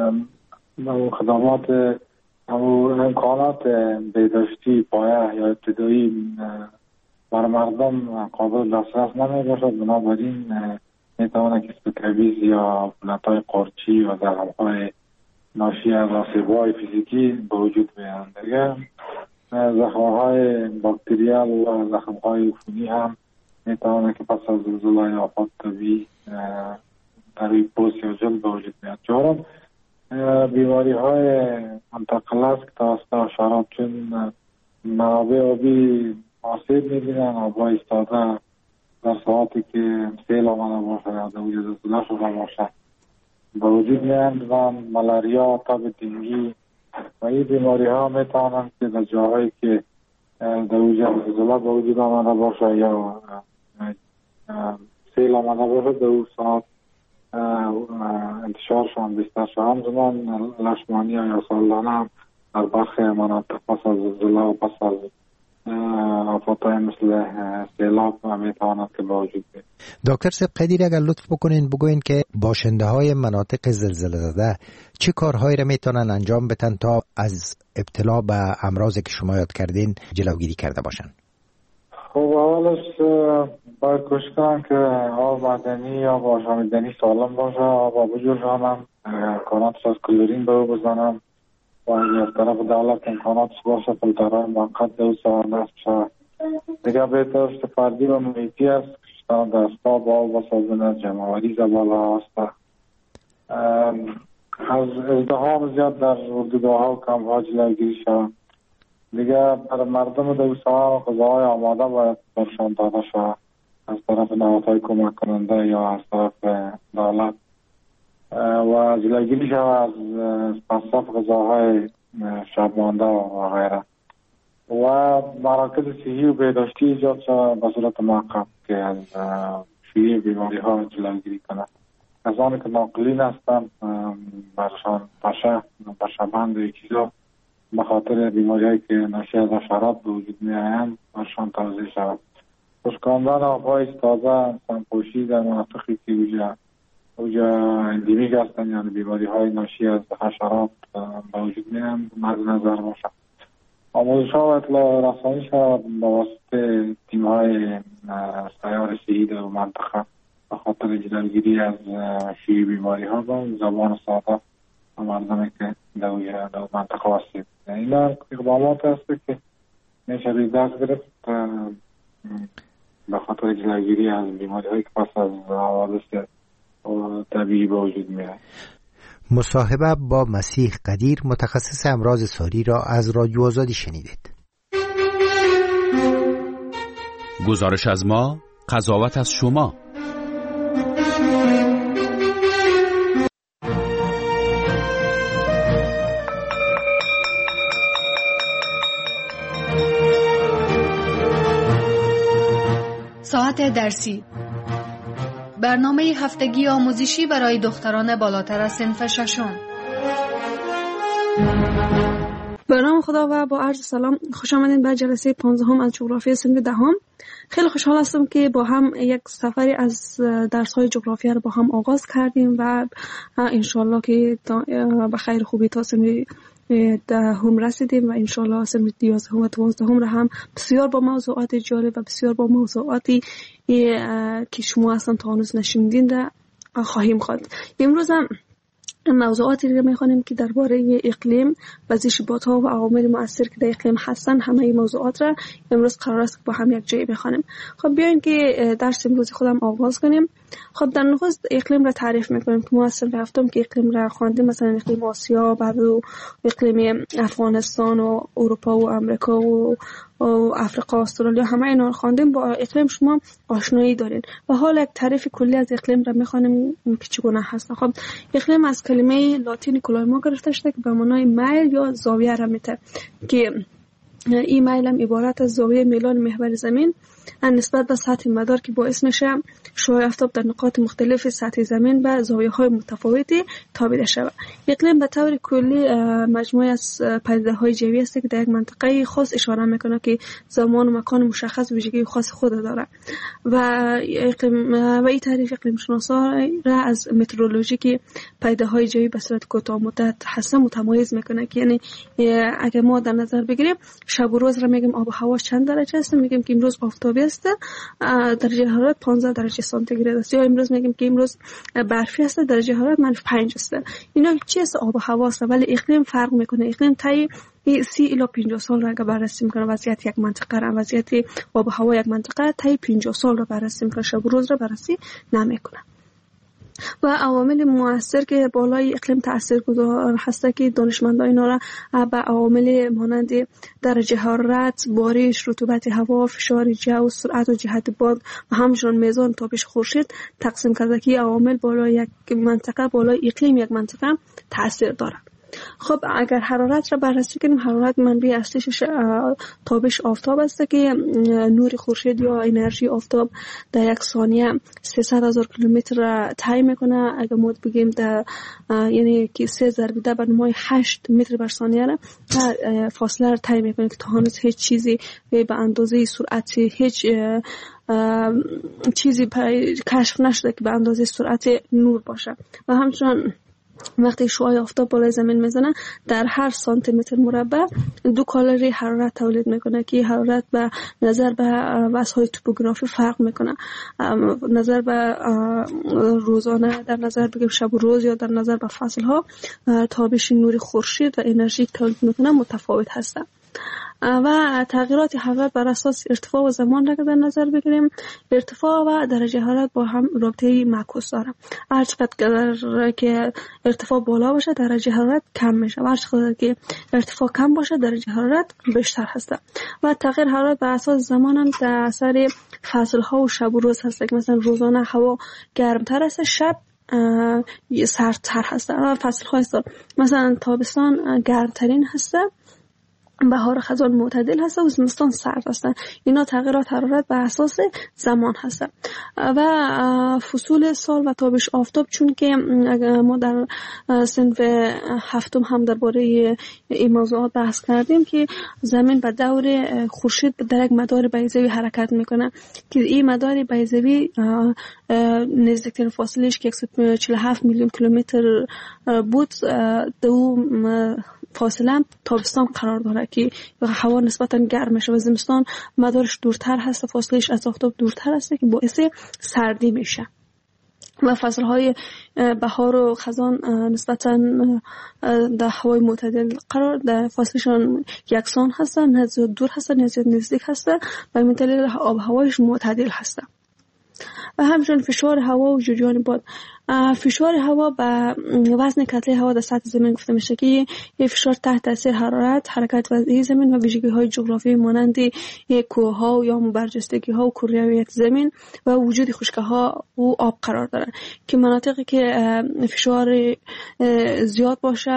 خدمات امکانات بهداشتی پایه یا ابتدایی بر مردم قابل دسترس نمی باشد. بنابراین میتواند که اسکابیز یا عفونت‌های قارچی یا زخم‌های ناشی از آسیب‌های فیزیکی به وجود بیایند. دیگه زخم‌های باکتریال و زخم‌های عفونی هم میتواند که پس از زلزله یا آفات طبیعی در روی پوست یا جلد به وجود بیاد. چهارم بیماری های منتقل است که توسط حشرات، چون منابع آبی آسیب میبینن، آبها ایستاده در ساعتی که سیل آمده باشه یا در وجود زلزله شده باشه به وجود میاند و ملاریا، تب دنگی و این بیماری ها میتوانند که در جاهایی که در وجود زلزله به وجود آمده باشه یا سیل آمده باشه در اون ساعت انتشارشان بیشتر شد. همزمان لشمانی یا سالانه هم در برخی مناطق پس از زلزله و پس از آفاتهای مثل سیلاب میتواند که به وجود بیاید. دکتر صاحب قدیر اگر لطف بکنین بگوین که باشنده های مناطق زلزله زده چه کارهایی را میتونن انجام بدن تا از ابتلا به امراضی که شما یاد کردین جلوگیری کرده باشن؟ خب اولش باید کوشش کنم که آب معدنی یا آشامیدنی سالم باشه، آب بجوشانم، امکاناتش از کلورین به او بزنم و اگر از طرف دولت امکاناتش باشه فیلترهای موقت به او سوارده بشه. دیگه بهترش فردی و محیطی است که دستا با آب و صابون جمعوری زباله هسته. از ازدحام زیاد در اردوگاه ها و کمپ ها جلوگیری شود. دیگه برای مردم در ساعت غذاهای آماده باید برشان داده شود از طرف نهادهای کمک کننده یا از طرف دولت و جلوگیری شود از مصرف غذاهای شبمانده و غیره و مراکز صحی و بهداشتی ایجاد شود به صورت موقت که از شیوع بیماری ها جلوگیری کنند. کسانی که ناقلین هستند برشان پشه پشه‌بند و چیزا به خاطر بیماری هایی که ناشی از حشرات به وجود می آیند برشان توضیح شود. خشکاندن آبهای تازه سمپوشی در مناطقی که اوجا اوجا اندیمیک هستند، یعنی بیماری های ناشی از حشرات به وجود میان مد نظر باشه. آموزش ها و اطلاع رسانی شود با واسطه تیم های سیار صحی در منطقه به خاطر جلوگیری از شیوع بیماری ها با زبان ساده و مردمی که در منطقه واسطه. این اقدامات هست که میشه دست گرفت به خاطر جلوگیری از بیماری هایی که پس از حوادث طبیعی به وجود میاد. مصاحبه با مسیح قدیر، متخصص امراض ساری را از رادیو آزادی شنیدید. گزارش از ما، قضاوت از شما. ساعت درسی، برنامه هفتگی آموزشی برای دختران بالاتر از صنف ششم. به نام خدا و با عرض سلام، خوش آمدین به جلسه پانزدهم از جغرافی صنف دهم. خیلی خوشحال هستم که با هم یک سفری از درس‌های جغرافیا رو با هم آغاز کردیم و انشالله که به خیر خوبی تا صنف دهم رسیدیم و انشالله صنف یازدهم و دوازدهم را هم بسیار با موضوعات جالب و بسیار با موضوعاتی که شما اصلا تا هنوز نشنیدین را خواهیم خواند. امروز هم موضوعاتی رو می‌خوانیم که درباره اقلیم و زیست‌ها و عوامل مؤثر که در اقلیم هستن. همه این موضوعات را امروز قرار است با هم یک جای بخوانیم. خب بیاین که درس امروز خودم آغاز کنیم. خب در نخست اقلیم را تعریف می‌کنیم که ما اصلا رفتم که اقلیم را خواندیم، مثلا اقلیم آسیا، بعد اقلیم افغانستان و اروپا و امریکا و و افریقا و استرالیا، همه اینا رو خواندیم. با اقلیم شما آشنایی دارین و حالا یک تعریف کلی از اقلیم را می‌خوانیم که چگونه هست. خب اقلیم از کلمه لاتین کلایما گرفته شده که به معنای میل یا زاویه را میده که این میل هم عبارت از زاویه میلان محور زمین نسبت به سطح مدار که باعث میشه شعاع آفتاب در نقاط مختلف سطح زمین به زاویه‌های متفاوتی تابیده شود. اقلیم به طور کلی مجموعه از پدیده‌های جوی است که در یک منطقه خاص اشاره میکنه که زمان و مکان مشخص ویژگی خاص خود داره و اقلیم و این تعریف اقلیم شناسا را از مترولوژی که پدیده‌های جوی به صورت کوتاه مدت هستن متمایز میکنه که یعنی اگه ما در نظر بگیریم شب و روز را میگیم آب و هوا چند درجه است، میگیم که امروز آفتابی است، درجه حرارت پانزده درجه سانتیگراد است، یا امروز میگیم که امروز برفی است، درجه حرارت منفی پنج است. اینا چی است؟ آب و هوا است. ولی اقلیم فرق میکنه. اقلیم طی سی الی پنجاه سال را بررسی میکنه. وضعیت یک منطقه را، وضعیت آب و هوا یک منطقه طی پنجاه سال را بررسی میکنه، شب و روز را بررسی نمیکنه. و عوامل مؤثر که بالای اقلیم تاثیرگذار هست که دانشمندان اینا را به عوامل مانند درجه حرارت، بارش، رطوبت هوا، فشار جو، سرعت و جهت باد و همچنین میزان تابش خورشید تقسیم کرده که عوامل بالای یک منطقه، بالای اقلیم یک منطقه تاثیر دارند. خب اگر حرارت را بررسی کنیم، حرارت منبع اصلیش تابش آفتاب است که نور خورشید یا انرژی آفتاب در یک ثانیه سیصد هزار کیلومتر را طی میکنه. اگر ما بگیم در یعنی که سه ضرب ده بر هشت متر بر ثانیه را فاصله را طی میکنه که تا هنوز هیچ چیزی به اندازه سرعت هیچ چیزی کشف نشده که به اندازه سرعت نور باشه. و همچنین وقتی شعاع آفتاب بالای زمین میزنه در هر سانتی متر مربع دو کالری حرارت تولید میکنه که حرارت به نظر به وضع‌های توپوگرافی فرق میکنه. نظر به روزانه، در نظر بگیم شب و روز، یا در نظر به فصل‌ها تابش نور خورشید و انرژی تولید میکنه متفاوت هستند. و تغییرات حرارت بر اساس ارتفاع و زمان را در نظر بگیریم، ارتفاع و درجه حرارت با هم رابطه معکوس دارند. هر چقدر که ارتفاع بالا باشه درجه حرارت کم میشه و هر چقدر که ارتفاع کم باشه درجه حرارت بیشتر هست. و تغییر حرارت بر اساس زمان هم در اثر فصل ها و شب و روز هست که مثلا روزانه هوا گرمتر است، شب سردتر هست. فصل ها هست مثلا تابستان گرمترین هست بهار خزان معتدل هست و زمستان سرد هستن. اینا تغییرات حرارت به اساس زمان هست و فصول سال و تابش آفتاب، چون که ما در صنف هفتم هم درباره این موضوعات بحث کردیم که زمین به دور خورشید در یک مدار بیضوی حرکت میکنه که این مدار بیضوی نزدیکترین فاصلهش که صد و چهل و هفت میلیون کیلومتر بود، دو فاصله تابستان قرار داره که هوا نسبتا گرم میشه و زمستان مدارش دورتر هست، فاصلهش از آفتاب دورتر هست که باعث سردی میشه. و فصلهای بهار و خزان نسبتا در هوای معتدل قرار در فاصلشان یکسان هستن، نه زیاد دور هستن نه زیاد نزدیک هستن و این دلیل آب هوایش معتدل هستن. و همچنین فشار هوا و جریان باد. فشار هوا به وزن کتله هوا در سطح زمین گفته میشه که این فشار تحت تاثیر حرارت، حرکت وضعی زمین و ویژگی های جغرافیایی مانند کوه ها یا برجستگی ها و کرویت زمین و وجود خشکی ها و آب قرار داره که مناطقی که فشار زیاد باشه،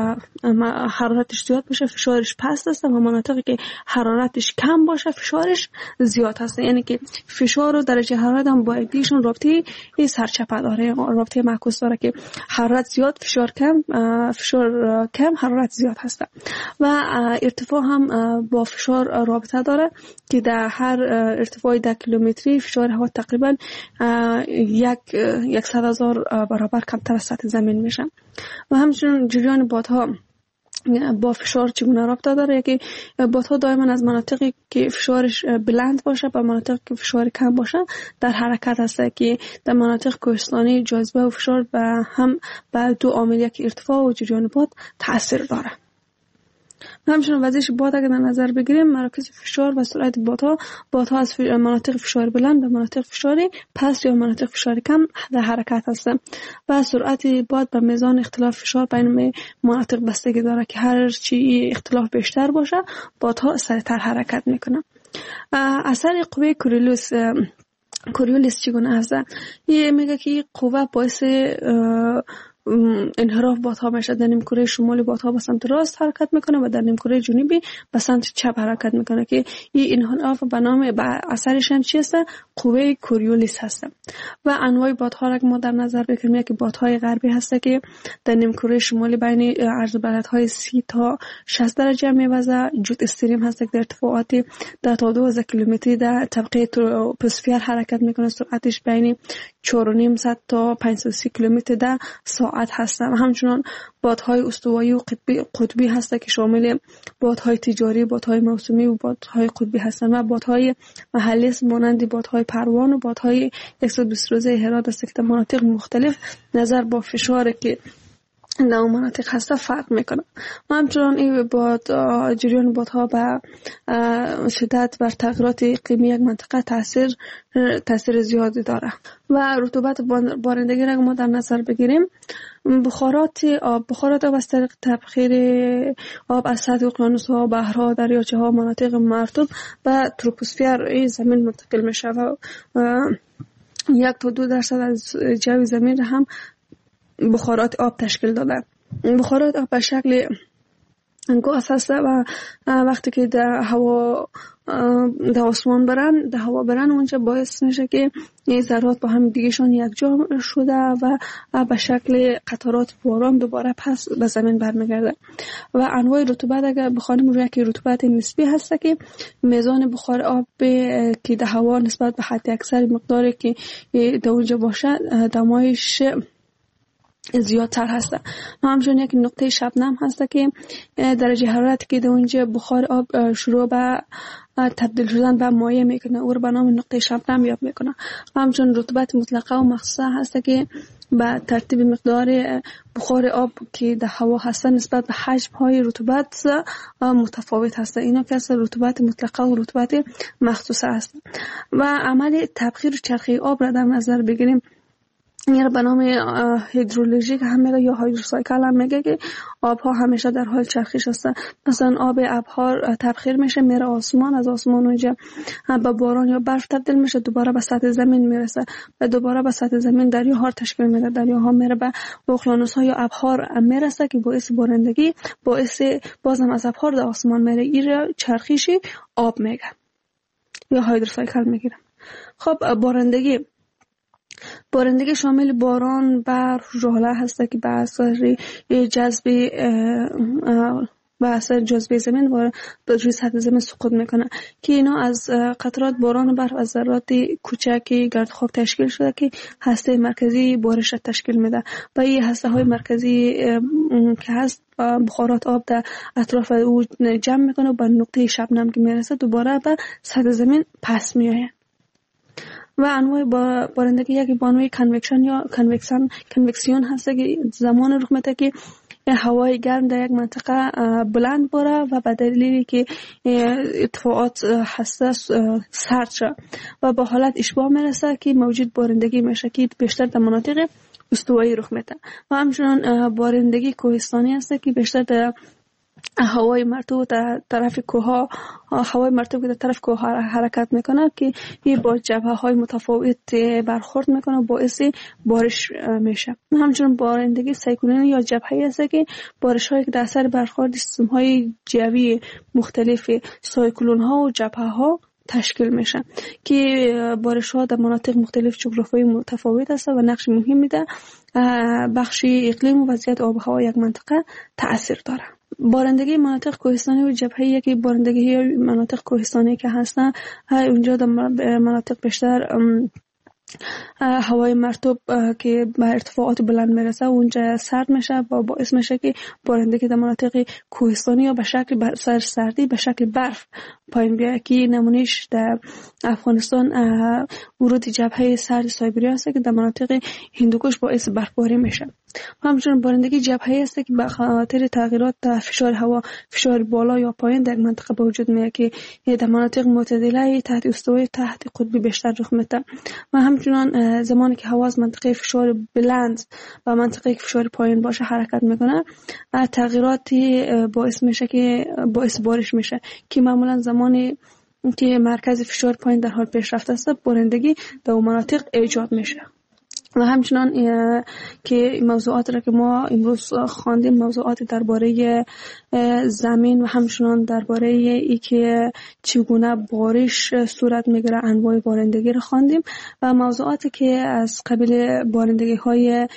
حرارتش زیاد باشه، فشارش پست است و مناطقی که حرارتش کم باشه فشارش زیاد هست. یعنی که فشار و درجه حرارت هم با یکدیشون رابطه سرچپه داره، رابطه معکوس داره که حرارت زیاد فشار کم، فشار کم حرارت زیاد هست و ارتفاع هم با فشار رابطه داره که در هر ارتفاع ده کیلومتری فشار هوا تقریبا یک یکصد هزار برابر کمتر از سطح زمین میشه. و همچنین جریان بادها با فشار چگونه رابطه داره که بادها دائما از مناطقی که فشارش بلند باشه به مناطقی که فشار کم باشه در حرکت هست که در مناطق کوهستانی جاذبه و فشار به هم به دو عامل که ارتفاع و جریان باد تاثیر داره. همچنین وضعیت باد اگر در نظر بگیریم، مراکز فشار و سرعت بادها بادها از مناطق فشار بلند به مناطق فشار پست یا مناطق فشار کم در حرکت هستند و سرعت باد به میزان اختلاف فشار بین مناطق بستگی داره که هر چی اختلاف بیشتر باشه بادها سریعتر حرکت میکنه. اثر قوه کوریولیس کوریولیس چگونه هست؟ یه میگه که قوه باعث انحراف بادها میشه. در نیمکره شمالی بادها به سمت راست حرکت میکنه و در نیمکره جنوبی به سمت چپ حرکت میکنه که این انحراف به نام به اثرش هم چی هست؟ قوه کوریولیس هست. و انواع بادها را ما در نظر بگیریم که بادهای غربی هست که در نیمکره شمالی بین عرض بلدهای سی تا شصت درجه میوزه، جوت استریم هست که در ارتفاعات ده تا دوازده کیلومتری در طبقه تروپوسفیر حرکت میکنه، سرعتش بین چهار و نیم صد تا پنجصد و سی کیلومتر در ساعت هست. و همچنان بادهای استوایی و قطبی قطبی هست که شامل بادهای تجاری، بادهای موسمی و بادهای قطبی هستند و بادهای محلی مانند بادهای پروان و بادهای صد و بیست روزه هرات است که در مناطق مختلف نظر با فشار که در اون مناطق هسته فرق میکنه. و همچنان این باد جریان بادها به شدت بر تغییرات اقلیمی یک منطقه تاثیر تاثیر زیادی داره. و رطوبت بارندگی را ما در نظر بگیریم، بخارات آب بخارات آب از طریق تبخیر آب از سطح اقیانوس‌ها، بحرها، دریاچه‌ها، مناطق مرطوب به تروپوسفیر زمین منتقل میشه و یک تا دو درصد از جو زمین هم بخارات آب تشکیل داده. بخارات آب به شکل گاز هست و وقتی که در هوا در آسمان برن در هوا برن اونجا باعث میشه که این ذرات با هم دیگهشون یکجا شده و به شکل قطرات باران دوباره پس به زمین برمیگرده. و انواع رطوبت اگر بخوانیم روی که رطوبت نسبی هست که میزان بخار آب که در هوا نسبت به حد اکثر مقداری که در اونجا باشه دمایش زیادتر هسته. و همچنین یک نقطه شبنم هسته که درجه حرارت که در اونجا بخار آب شروع به تبدیل شدن به مایع میکنه او رو به نام نقطه شبنم یاد میکنه. و همچنین رطوبت مطلقه و مخصوصه هسته که به ترتیب مقدار بخار آب که در هوا هسته نسبت به حجم های رطوبت متفاوت هسته. اینا که از رطوبت مطلقه و رطوبت مخصوصه هست. و عمل تبخیر چرخی آب را در نظر بگیریم، میره به نام هیدرولوژیک هم میگه یا هایدروسایکل هم میگه که آبها همیشه در حال چرخش هستن. مثلا آب ابحار تبخیر میشه میره آسمان، از آسمان اونجا به باران یا برف تبدیل میشه، دوباره به سطح زمین میرسه و دوباره به سطح زمین دریاها تشکیل میده، دریاها میره به اقیانوس ها یا ابحار میرسه که باعث بارندگی، باعث بازم از ابحار در آسمان میره. این چرخش آب میگه یا هایدروسایکل میگیره. خب بارندگی بارندگی شامل باران، برف، ژوله هست که به اثر جذب به اثر جاذبه زمین و به روی سطح زمین سقوط میکنه که اینا از قطرات باران و برف از ذرات کوچک گرد خاک تشکیل شده که هسته مرکزی بارش تشکیل میده و این هسته های مرکزی که هست بخارات آب در اطراف او جمع میکنه و به نقطه شبنم که میرسه دوباره به سطح زمین پس میآید. و انواع بارندگی یکی بانوی کنوکشن یا کنوکسن کنوکسیون هست که زمان رخ میده که هوای گرم در یک منطقه بلند باره و به دلیلی که ارتفاعات هسته سرد شد و به حالت اشباع میرسه که موجود بارندگی میشه که بیشتر در مناطق استوایی رخ میده. و همچنان بارندگی کوهستانی هست که بیشتر در هوای مرطوب در طرف کوه، هوای مرطوب که در طرف کوه حرکت میکنه که این با جبهه های متفاوت برخورد میکنه و باعث بارش میشه. همچنین بارندگی سایکلونی یا جبهه‌ای است که بارش هایی که در اثر برخورد سیستم های جوی مختلف سایکلون ها و جبهه ها تشکیل میشه که بارش ها در مناطق مختلف جغرافیایی متفاوت است و نقش مهمی در بخش اقلیم و وضعیت آب و هوا یک منطقه تأثیر داره. بارندگی مناطق کوهستانی و جبهه‌ای که بارندگی مناطق کوهستانی که هستن اونجا در مناطق بیشتر هوای مرطوب که به ارتفاعات بلند میرسه اونجا سرد میشه و باعث میشه که بارندگی در مناطق کوهستانی یا به شکل سر سردی به شکل برف پایین بیاد که نمونهش در افغانستان ورود جبهه سرد سایبریا است که در مناطق هندوکش باعث برفباری میشه. همچنین بارندگی جبهه‌ای است که به خاطر تغییرات در فشار هوا، فشار بالا یا پایین در منطقه به وجود میاد که در مناطق معتدله تحت استوایی تحت قطبی بیشتر رخ میده. و همچنین زمانی که هوا از منطقه فشار بلند و منطقه فشار پایین باشه حرکت میکنه تغییراتی باعث میشه که باعث بارش میشه که معمولا زمانی که مرکز فشار پایین در حال پیشرفت است بارندگی در اون مناطق ایجاد میشه. و همچنان که موضوعات را که ما امروز خواندیم موضوعات درباره زمین و همچنان درباره ای که چگونه بارش صورت میگیره انواع بارندگی را خواندیم و موضوعاتی که از قبیل بارندگی های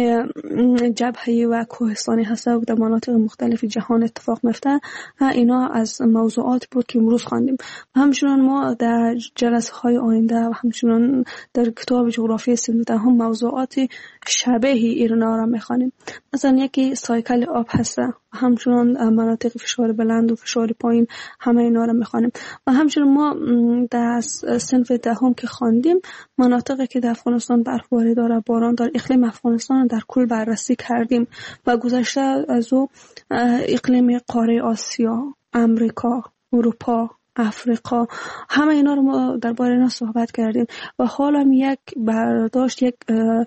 جبهه‌ای و کوهستانی هست و در مناطق مختلف جهان اتفاق میفته اینا از موضوعات بود که امروز خواندیم. و همچنان ما در جلسه های آینده و همچنان در کتاب جغرافی سنت هم موضوعات شبیه اینا را میخوانیم. مثلا یکی سایکل آب هست و همچنان مناطق فشار بلند و فشار پایین همه اینا را میخوانیم. و همچنان ما در صنف دهم که خواندیم مناطقی که در افغانستان برفباری داره، باران داره، اقلیم افغانستان در کل بررسی کردیم و گذشته از او اقلیم قاره آسیا، امریکا، اروپا، افریقا همه اینا رو ما درباره اینا صحبت کردیم و حالا یک برداشت یک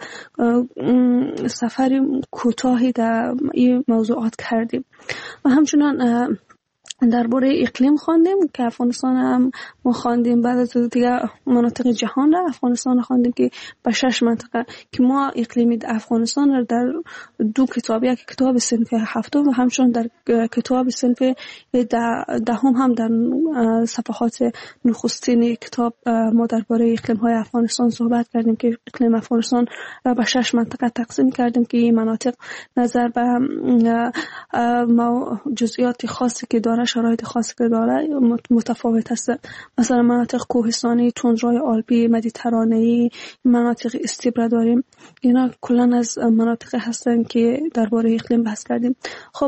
سفر کوتاهی در این موضوعات کردیم. و همچنان درباره اقلیم خواندیم که افغانستان هم ما خواندیم، بعد از دیگه مناطق جهان را افغانستان خواندیم که به شش منطقه که ما اقلیم افغانستان را در دو کتاب، یک کتاب صنف هفتم و همچنان در کتاب صنف دهم هم در صفحات نخستین کتاب ما درباره اقلیم های افغانستان صحبت کردیم که اقلیم افغانستان را به شش منطقه تقسیم کردیم که این مناطق نظر به جزئیات خاصی که داره، شرایط خاصی که داره متفاوت است. مثلا مناطق کوهستانی، تندرهای آلپی، مدیترانه‌ای، مناطق استیپ داریم. اینا کلا از مناطق هستن که درباره اقلیم بحث کردیم. خب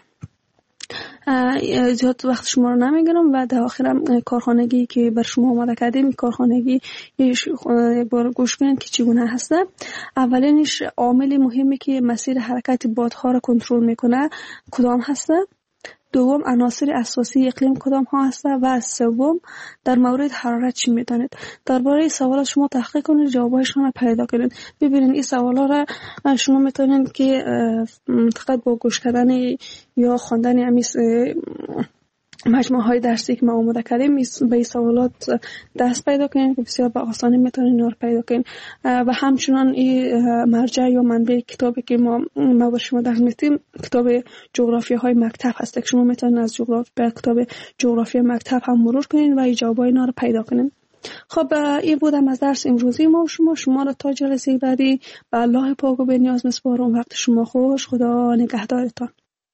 زیاد وقت شما رو نمیگیرم و در آخرم کارخانگی که بر شما آماده کردیم کارخانگی بار گوش کنید که چگونه هسته. اولینش عامل مهمی که مسیر حرکت بادها را کنترل میکنه کدام هسته؟ دوم عناصر اساسی اقلیم کدام ها هستند و سوم در مورد حرارت چی میدانید. درباره این سوالات شما تحقیق کنید، جوابایشان را پیدا کنید. ببینید این سوالا را شما میتونید که فقط با گوش کردن یا خواندن همین مجموعه های درسی که ما آماده کردیم به این سوالات دست پیدا کنید که بسیار به آسانی میتونید اینا رو پیدا کنید. و همچنان این مرجع یا منبع کتابی که ما ما بر شما تقدیم می‌کنیم کتاب جغرافیا های مکتب هست که شما میتونید از جغرافیا کتاب جغرافیا مکتب هم مرور کنید و این جوابای اینا رو پیدا کنید. خب این بودم از درس امروزی ما و شما شما را تا جلسه بعدی به الله پاک و به نیاز میسپارم. وقت شما خوش. خدا نگهدارتان.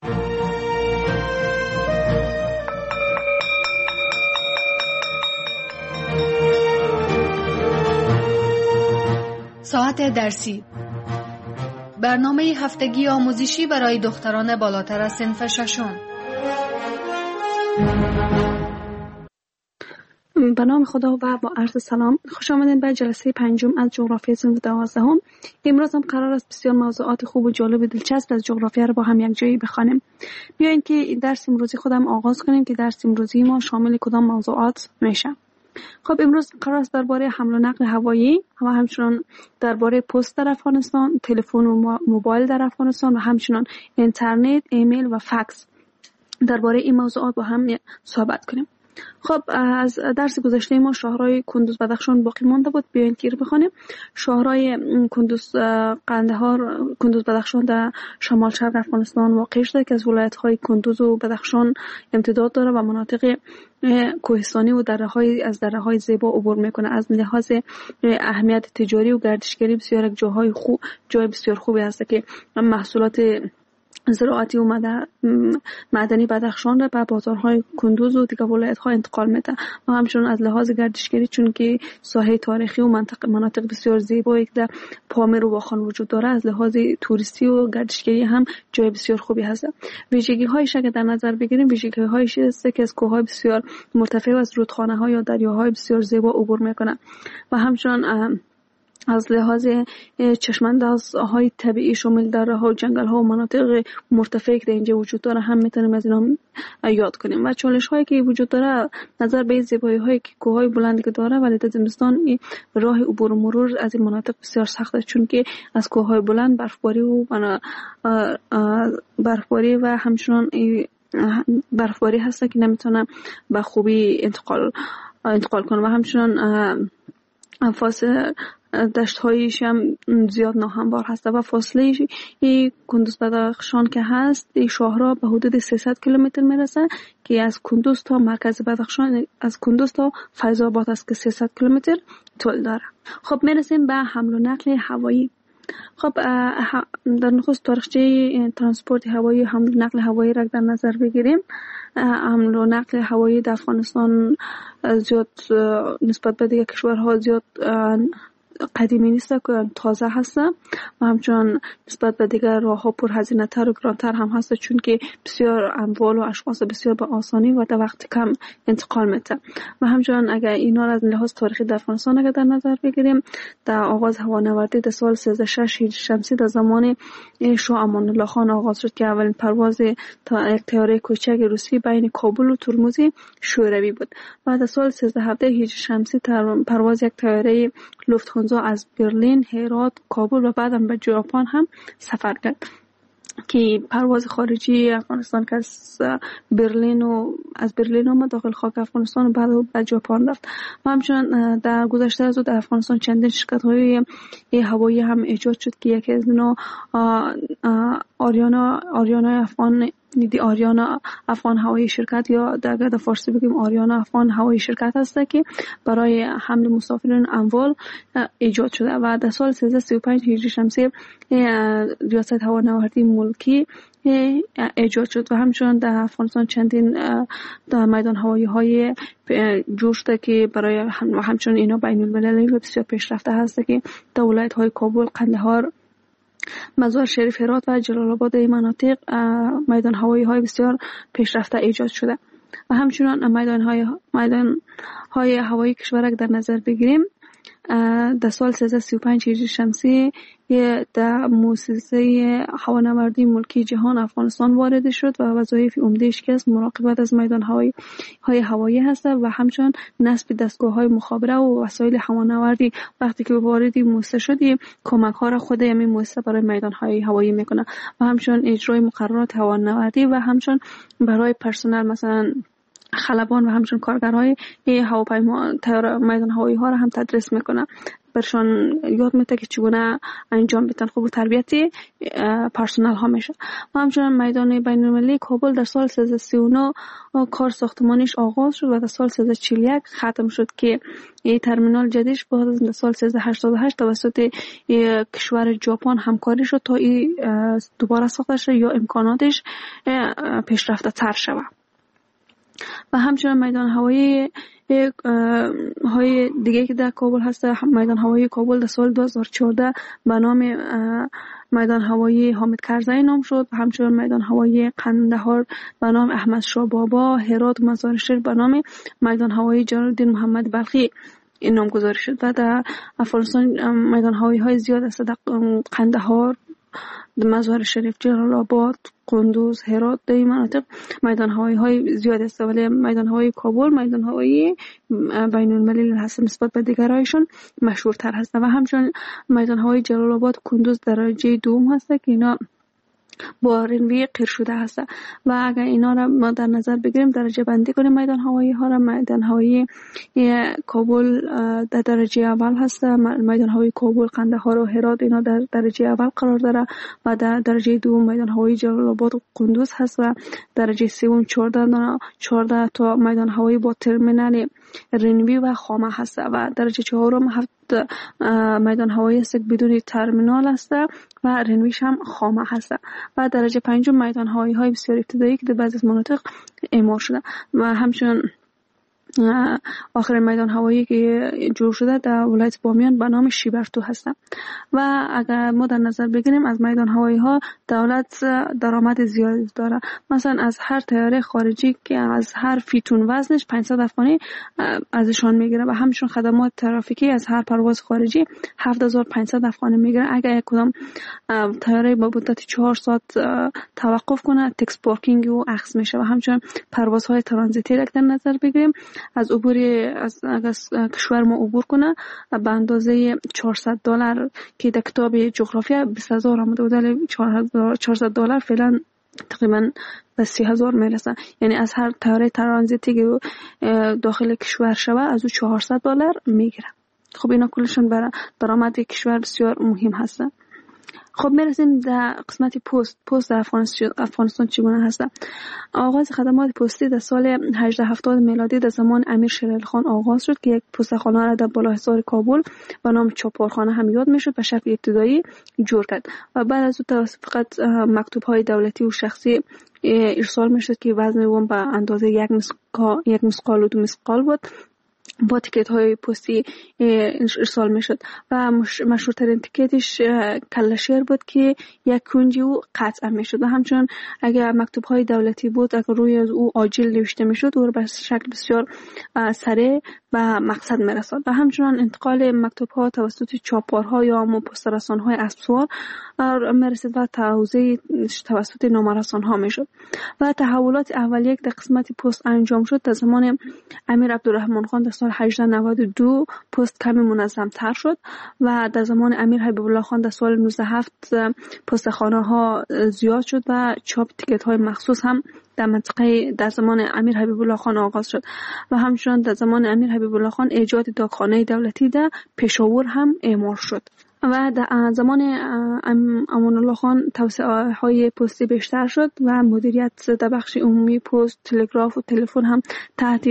ساعت درسی، برنامه هفتگی آموزشی برای دختران بالاتر از صنف ششم. به نام خدا و با عرض سلام، خوش آمدین به جلسه پنجم از جغرافی صنف دوازدهم. امروز هم قرار است بسیار موضوعات خوب و جالب و دلچسب از جغرافیا را با هم یک جایی بخوانیم. بیاین که درس امروزی خودم آغاز کنیم که درس امروزی ما شامل کدام موضوعات میشه. خب امروز قرار است درباره حمل و نقل هوایی و همچنان درباره پست در افغانستان، تلفن و موبایل در افغانستان و همچنان اینترنت، ایمیل و فکس درباره این موضوعات با هم صحبت کنیم. خب از درس گذشته ما شاهرای کندوز بدخشان باقی مانده بود. بیاین که بخونیم. شاهرای کندوز قندهار کندوز بدخشان در شمال شرق افغانستان واقع شده که از ولایت‌های کندوز و بدخشان امتداد داره و مناطق کوهستانی و دره‌های از دره‌های زیبا عبور میکنه. از لحاظ اهمیت تجاری و گردشگری بسیار یک جاهای خوب جای بسیار خوبی هست که محصولات زراعتی و معدنی بدخشان را به بازارهای کندوز و دیگر ولایت‌ها انتقال میده و همچنین از لحاظ گردشگری چون که ساحه تاریخی و منطقه مناطق بسیار زیبایی که در پامیر و واخان وجود داره، از لحاظ توریستی و گردشگری هم جای بسیار خوبی هست. ویژگی‌هایش اگر در نظر بگیریم، ویژگی‌هایش است که از کوه‌های بسیار مرتفع و از رودخانه‌ها یا دریاهای بسیار زیبا عبور میکنه و همچنین از لحاظ چشماندازهای طبیعی شامل دره‌ها و جنگل‌ها و مناطق مرتفعی که در اینجا وجود داره هم میتونیم از اینا یاد کنیم. و چالش‌هایی که وجود داره نظر به زیبایی‌هایی که کوه‌های بلندی که داره، ولی در زمستان راه عبور و مرور از این مناطق بسیار سخته چون که از کوه‌های بلند برفباری و برفباری و همچنان برفباری هست که نمیتونه به خوبی انتقال انتقال کنه و همچنان فاصله دشت هایش هم زیاد ناهموار هست و فاصله این کندوز بدخشان که هست این شاهرا به حدود سیصد کیلومتر میرسه که از کندوز تا مرکز بدخشان از کندوز تا فیض آباد است که سیصد کیلومتر طول داره. خب میرسیم به حمل و نقل هوایی. خب در نخست تاریخچه ترانسپورت هوایی حمل و نقل هوایی را در نظر بگیریم. حمل و نقل هوایی در افغانستان زیاد نسبت به دیگر کشورها زیاد قدیمی نیست که تازه هست و همچنان نسبت به دیگر راه‌ها پرهزینه تر و گرانتر هم هست چون که بسیار اموال و اشخاص بسیار به آسانی و در وقت کم انتقال میده و همچنان اگر اینا را از لحاظ تاریخی در افغانستان اگر در نظر بگیریم، در آغاز هوانوردی در سال سیزده شش هجری شمسی در زمان شاه امان الله خان آغاز شد که اولین پرواز تا یک طیاره کوچک روسی بین کابل و ترمزی شوروی بود. بعد از سال سیزده هفده هجری شمسی پرواز یک طیاره لوفت‌هانزا از برلین، هرات، کابل و بعدم به ژاپن هم سفر کرد که پرواز خارجی افغانستان که از برلین و از برلین آمد داخل خاک افغانستان و بعد به ژاپن رفت و همچنان در گذشته از در افغانستان چندین شرکت‌های هوایی هم ایجاد شد که یکی از اینا آریانا آریانا افغان دی آریانا افغان هوایی شرکت یا در گرد فارسی بگیم آریانا افغان هوایی شرکت است که برای حمل مسافرین اموال ایجاد شده و در سال سیزده سی و پنج هجری شمسی ریاست هوانوردی ملکی ایجاد شد و همچنان در افغانستان چندین در میدان هوایی های جوش شده که برای هم همچنان اینا بین المللی و بسیار پیشرفته هست که در ولایت های کابل، قندهار، مزار شریف، هرات و جلال آباد این مناطق میدان هوایی های بسیار پیشرفته ایجاد شده و همچنان میدان های میدان های هوایی کشور در نظر بگیریم در سال سیزده سی و پنج هجری شمسی در مؤسسه هوانوردی ملکی جهان افغانستان وارد شد و وظایف عمده‌اش که است مراقبت از میدان هوایی های هوایی هست و همچنین نصب دستگاه های مخابره و وسایل هوانوردی. وقتی که وارد مؤسسه شد کمک ها را خود همین مؤسسه برای میدان های هوایی میکنه و همچنین اجرای مقررات هوانوردی و همچنین برای پرسنل مثلا خلبان و همچنین کارگرهای هواپیما میدان هوایی ها را هم تدریس میکنه، برشان یاد میده که چگونه انجام بدن. خوب تربیت پرسنل ها میشه. و همچنین میدان بین المللی کابل در سال سیزده سی و نه کار ساختمانیش آغاز شد و در سال سیزده چهل و یک ختم شد که این ترمینال جدیدش بعد از در سال سیزده هشتاد و هشت توسط کشور ژاپن همکاری شد تا این دوباره ساخته شد یا امکاناتش پیشرفته تر شود. و همچنین میدان هوایی های دیگه که در کابل هست، میدان هوایی کابل در سال دو هزار و چهارده به نام میدان هوایی حامد کرزی نام شد و همچنین میدان هوایی قندهار به نام احمد شاه بابا، هرات و مزار شریف به نام میدان هوایی جلال الدین محمد بلخی این نام گذاری شد. و در افغانستان میدان هوایی های زیاد است، در قندهار، مزار شریف، جلال آباد، قندوز، هرات، در این مناطق میدان هوایی های زیاد است، ولی میدان هوایی کابل میدان هوایی بین المللی هست، نسبت به دیگرایشون مشهورتر هست. و همچنین میدان هوایی جلال آباد، قندوز درجه دوم هست که اینا با رنوی قیر شده هست و اگر اینا را ما در نظر بگیریم درجه بندی کنیم میدان هوایی ها را، میدان هوایی کابل در درجه اول هست، میدان هوایی کابل، قندهار و هرات اینا در درجه اول قرار داره و در درجه دوم میدان هوایی جلال آباد و قندوز هست و درجه سوم چهارده چهارده تا میدان هوایی با ترمینال رنوی و خامه هست و درجه چهارم هفت میدان هوایی است بدون ترمینال است و رنویش هم خامه هست و درجه پنجم میدان هوایی های بسیار ابتدایی که در بعضی از مناطق اعمار شده و همچنین آخر میدان هوایی که جور شده در ولایت بامیان به نام شیبرتو هست. و اگر ما در نظر بگیریم از میدان هوایی ها دولت درآمد زیادی داره، مثلا از هر طیاره خارجی که از هر فیتون وزنش پانصد افغانی ازشان میگیره و همچنین خدمات ترافیکی از هر پرواز خارجی هفت هزار و پانصد افغانی میگیره. اگر کدام طیاره با مدت چهار ساعت توقف کنه تکس پارکینگ و اخذ میشه. و همچنین پروازهای ترانزیتی را در نظر بگیریم از عبور از کشور ما عبور کنه به اندازه چهارصد دلار که در کتاب جغرافیا بیست هزار آمده بود، چهارصد دلار فعلا تقریبا به سی هزار میرسه، یعنی از هر طیاره ترانزیتی که داخل کشور شوه از او چهارصد دلار میگیره. خب اینا کلشون برای درآمد کشور بسیار مهم هستن. خب میرسیم در قسمت پست. پست در افغانستان چگونه هست؟ آغاز خدمات پستی در سال هجده هفتاد میلادی در زمان امیر شیر علی خان آغاز شد که یک پستخانه را در بالاحصار کابل به نام چاپارخانه هم یاد میشد به شکل ابتدایی جور کرد و بعد از او فقط مکتوب های دولتی و شخصی ارسال میشد که وزن اون به اندازه یک مسقال یک مسقال و دو مسقال بود با تیکت های پستی ارسال می شد و مشهورترین تیکتش کلشیر بود که یک کنجی او قطع می شد و همچنین اگر مکتوب های دولتی بود اگر روی از او آجیل نوشته می شد او به شکل بسیار سریع و مقصد می رساد. و همچنین انتقال مکتوب ها توسط چاپارها یا پست‌رسان های اسبسوار می رسید و توزیع توسط نامه‌رسان ها می شد. و تحولات اولیه در قسمت پست انجام شد در زمان امیر عبدالرحمن خان در سال هجده نود و دو پست کمی منظم تر شد و در زمان امیر حبیب الله خان در سال نوزده هفت پستخانه ها زیاد شد و چاپ تیکت های مخصوص هم در منطقه در زمان امیر حبیب الله خان آغاز شد و همچنین در زمان امیر حبیب الله خان ایجاد داغخانه دولتی در پشاور هم اعمار شد. و در زمان امان الله خان توسعه های پستی بیشتر شد و مدیریت در بخش عمومی پست، تلگراف و تلفن هم تحت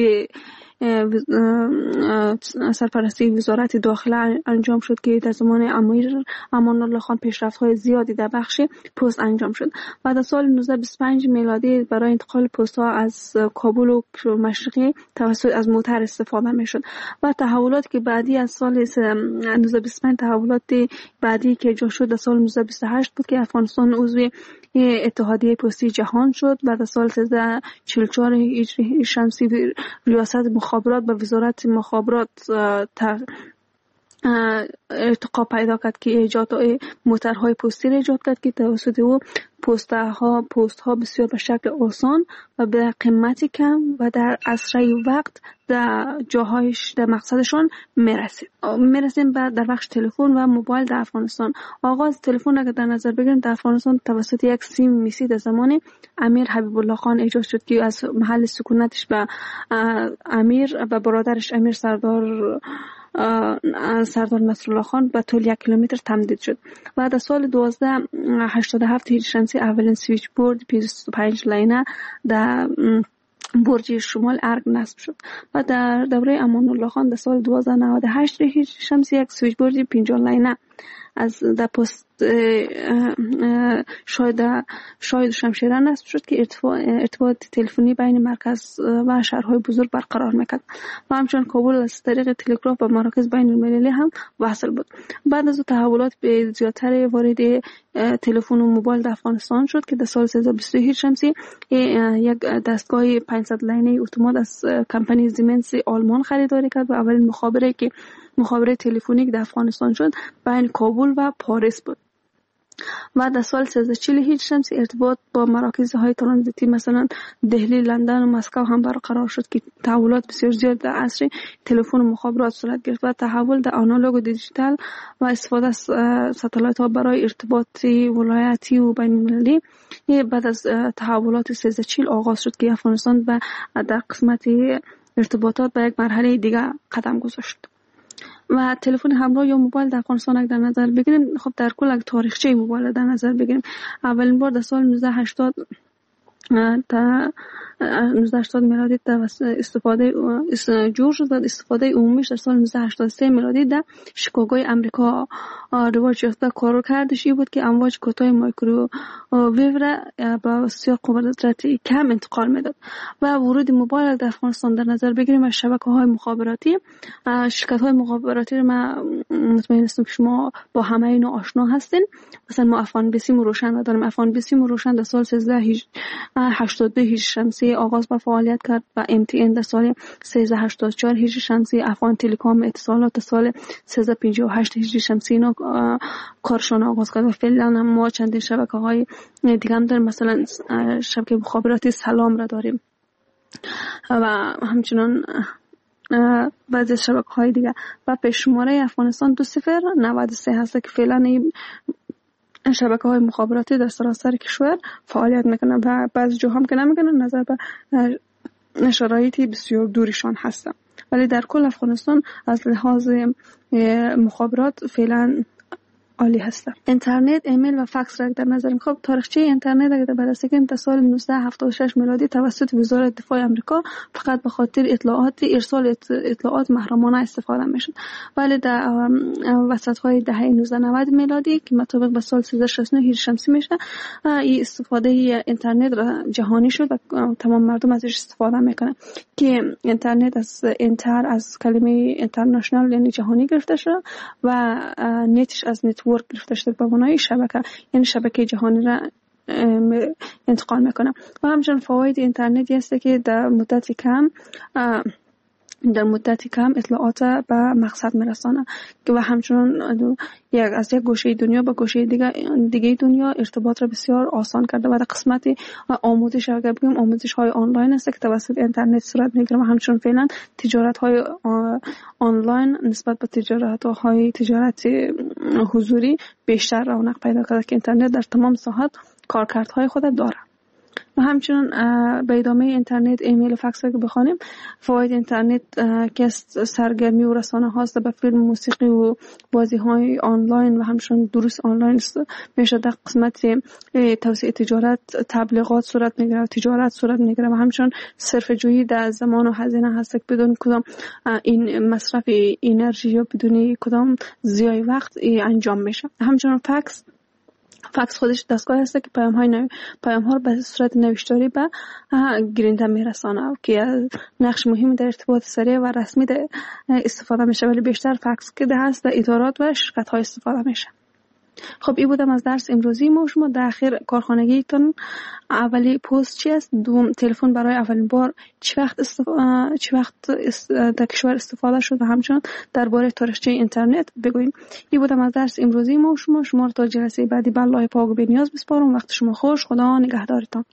سرپرستی وزارت داخله انجام شد که در زمان امیر امان الله خان پیشرفت‌های زیادی در بخش پست انجام شد. و در سال نوزده بیست و پنج میلادی برای انتقال پست‌ها از کابل و مشرقی توسط از موتر استفاده می‌شد. و تحولاتی که بعدی از سال نوزده بیست و پنج تحولات بعدی که ایجاد شد در سال نوزده بیست و هشت بود که افغانستان عضو اتحادیه پستی جهان شد و در سال سیزده چهل و چهار هجری شمسی ریاست مخابرات به وزارت مخابرات ارتقا پیدا کرد که ایجاد موتورهای پستی را ایجاد کرد که توسط او پست ها پست ها بسیار به شکل آسان و به قیمتی کم و در اسرع وقت در جاهایش در مقصدشون میرسیم. میرسیم بعد در بخش تلفن و موبایل در افغانستان. آغاز تلفن اگر در نظر بگیریم در افغانستان توسط یک سیم میسی در زمان امیر حبیب الله خان ایجاد شد که از محل سکونتش به امیر و برادرش امیر سردار سردار نصرالله خان به طول یک کیلومتر تمدید شد و در سال دوازده هشتاد و هفت هجری شمسی اولین سویچ بورد بیست و پنج لاینه در برج شمال ارگ نصب شد و در دوره امان الله خان در سال دوازده نود و هشت هجری شمسی یک سویچ بورد پنجاه لاینه از در پست شاید شاید شمشیره نصب شد که ارتباط تلفنی بین مرکز و شهرهای بزرگ برقرار میکرد و همچنان کابل از طریق تلگراف به مراکز بین المللی هم وصل بود. بعد از تحولات به زیادتر وارد تلفن و موبایل در افغانستان شد که در سال سیزده و بیست و هشت شمسی یک دستگاه پانصد لاینه اتومات از کمپانی زیمنس آلمان خریداری کرد و اولین مخابره که مخابره تلفنی در افغانستان شد بین کابل و پاریس بود. و در سال سیزده و چهل هجری شمسی ارتباط با مراکزهای ترانزیتی مثلا دهلی، لندن و مسکو هم برقرار شد که تحولات بسیار زیاد در عصر تلفن و مخابرات صورت گرفت و تحول در آنالوگ و دیجیتال و استفاده از ساتلایت ها برای ارتباط ولایتی و بین المللی بعد از تحولات سیزده و چهل آغاز شد که افغانستان در قسمت ارتباطات به یک مرحله دیگر قدم گذاشت. و تلفن همراه یا موبایل در افغانستان اگر در نظر بگیریم، خب در کل اگر تاریخچه موبایل در نظر بگیریم، اولین بار در سال نوزده هشتاد تا نوزده هشتاد میلادی در استفاده جور شد و استفاده عمومیش در سال نوزده هشتاد و سه میلادی در شیکاگوی امریکا رواج یافته. کار کردش این بود که امواج کوتاه مایکرو ویو را با سیاق قدرت کم انتقال میداد و ورود موبایل در افغانستان در نظر بگیریم و شبکه‌های مخابراتی شرکت‌های مخابراتی رو ما مطمئن هستم که شما با همه اینا آشنا هستین. مثلا ما افغان بیسیم و روشن داریم. افغان بیسیم و روشن در سال سیزده هشتاد و دو هجری شمسی آغاز به فعالیت کرد و ام تی ان در سال سیزده هشتاد و چهار هجری شمسی، افغان تلکام اتصالات در سال سیزده پنجاه و هشت هجری شمسی اینا کارشان آغاز کرد و فعلا هم ما چندین شبکه‌های دیگه هم داریم. مثلا شبکه مخابراتی سلام را داریم و همچنان بعضی شبکه‌های دیگه و پیش‌شماره افغانستان دو صفر نود و سه هست که فعلا این شبکه‌های مخابراتی در سراسر کشور فعالیت میکنن و بعضی جاها هم که نمیکنن نظر به شرایطی بسیار دوریشان هستن، ولی در کل افغانستان از لحاظ مخابرات فعلا عالی هستن. اینترنت، ایمیل و فکس را در نظر می‌گیریم. خب تاریخچه اینترنت اگر بررسی کنیم تا سال نوزده هفتاد و شش میلادی توسط وزارت دفاع آمریکا فقط به خاطر اطلاعات ارسال اطلاعات محرمانه استفاده می‌شد، ولی در وسط‌های دهه نوزده نود میلادی که مطابق به سال سیزده شصت و نه هجری شمسی میشه این استفاده اینترنت را جهانی شد و تمام مردم ازش استفاده میکنن که اینترنت از انتر از کلمه اینترنشنال یعنی جهانی گرفته شده و نتش از نتورک گرفته شده به معنای شبکه، یعنی شبکه جهانی را انتقال میکنه. و همچنین فواید اینترنت هست که در مدت کم در مدت کم اطلاعات به مقصد میرسانه و همچنین یک از یک گوشه دنیا به گوشه دیگه دیگه دنیا ارتباط را بسیار آسان کرده و در قسمت آموزش اگر بگیم آموزش های آنلاین است که توسط اینترنت صورت میگیره و همچنین فعلا تجارت های آنلاین نسبت به تجارت های تجارت حضوری بیشتر رونق پیدا کرده که اینترنت در تمام ساحات کارکردهای خود داره. و همچنین به ادامه اینترنت، ایمیل و فکس رو بخوانیم، فواید اینترنت که سرگرمی و رسانه هاست به فیلم، موسیقی و بازی های آنلاین و همچنین دروس آنلاین میشه. در قسمت توسعه تجارت تبلیغات صورت میگیره و تجارت صورت میگیره و همچنین صرفه جویی در زمان و هزینه هست که بدون کدام این مصرف انرژی یا بدون کدام ضیاع وقت انجام میشه. همچنین فکس فکس خودش دستگاه هست که پیام های نو... پیام ها رو به صورت نوشتاری به گیرنده میرسانه که نقش مهمی در ارتباط سریع و رسمی استفاده میشه، ولی بیشتر فکس که هست در ادارات و شرکت های استفاده میشه. خب این بودم از درس امروزی ما. شما در آخر کارخانگیتون اولی پست چی است؟ دوم تلفن برای اولین بار چه وقت استف... چه وقت است... در کشور استفاده شد و همچنان درباره تاریخچه اینترنت بگوین. این بودم از درس امروزی ما. شما شما تا جلسه بعدی به الله پاک و بی‌نیاز بسپارم. وقت شما خوش. خدا نگهدارتان.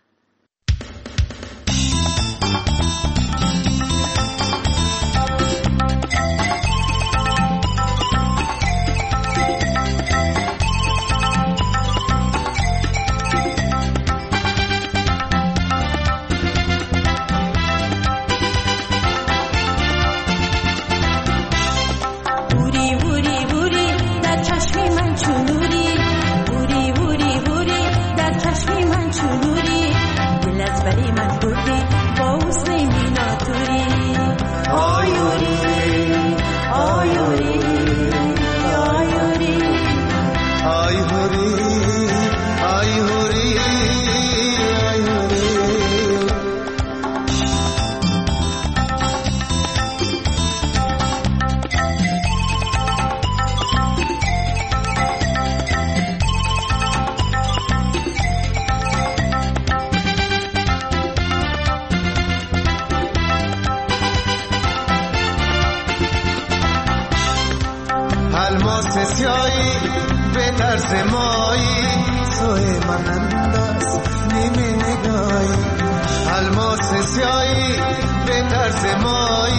الماس سیایی به طرز مایی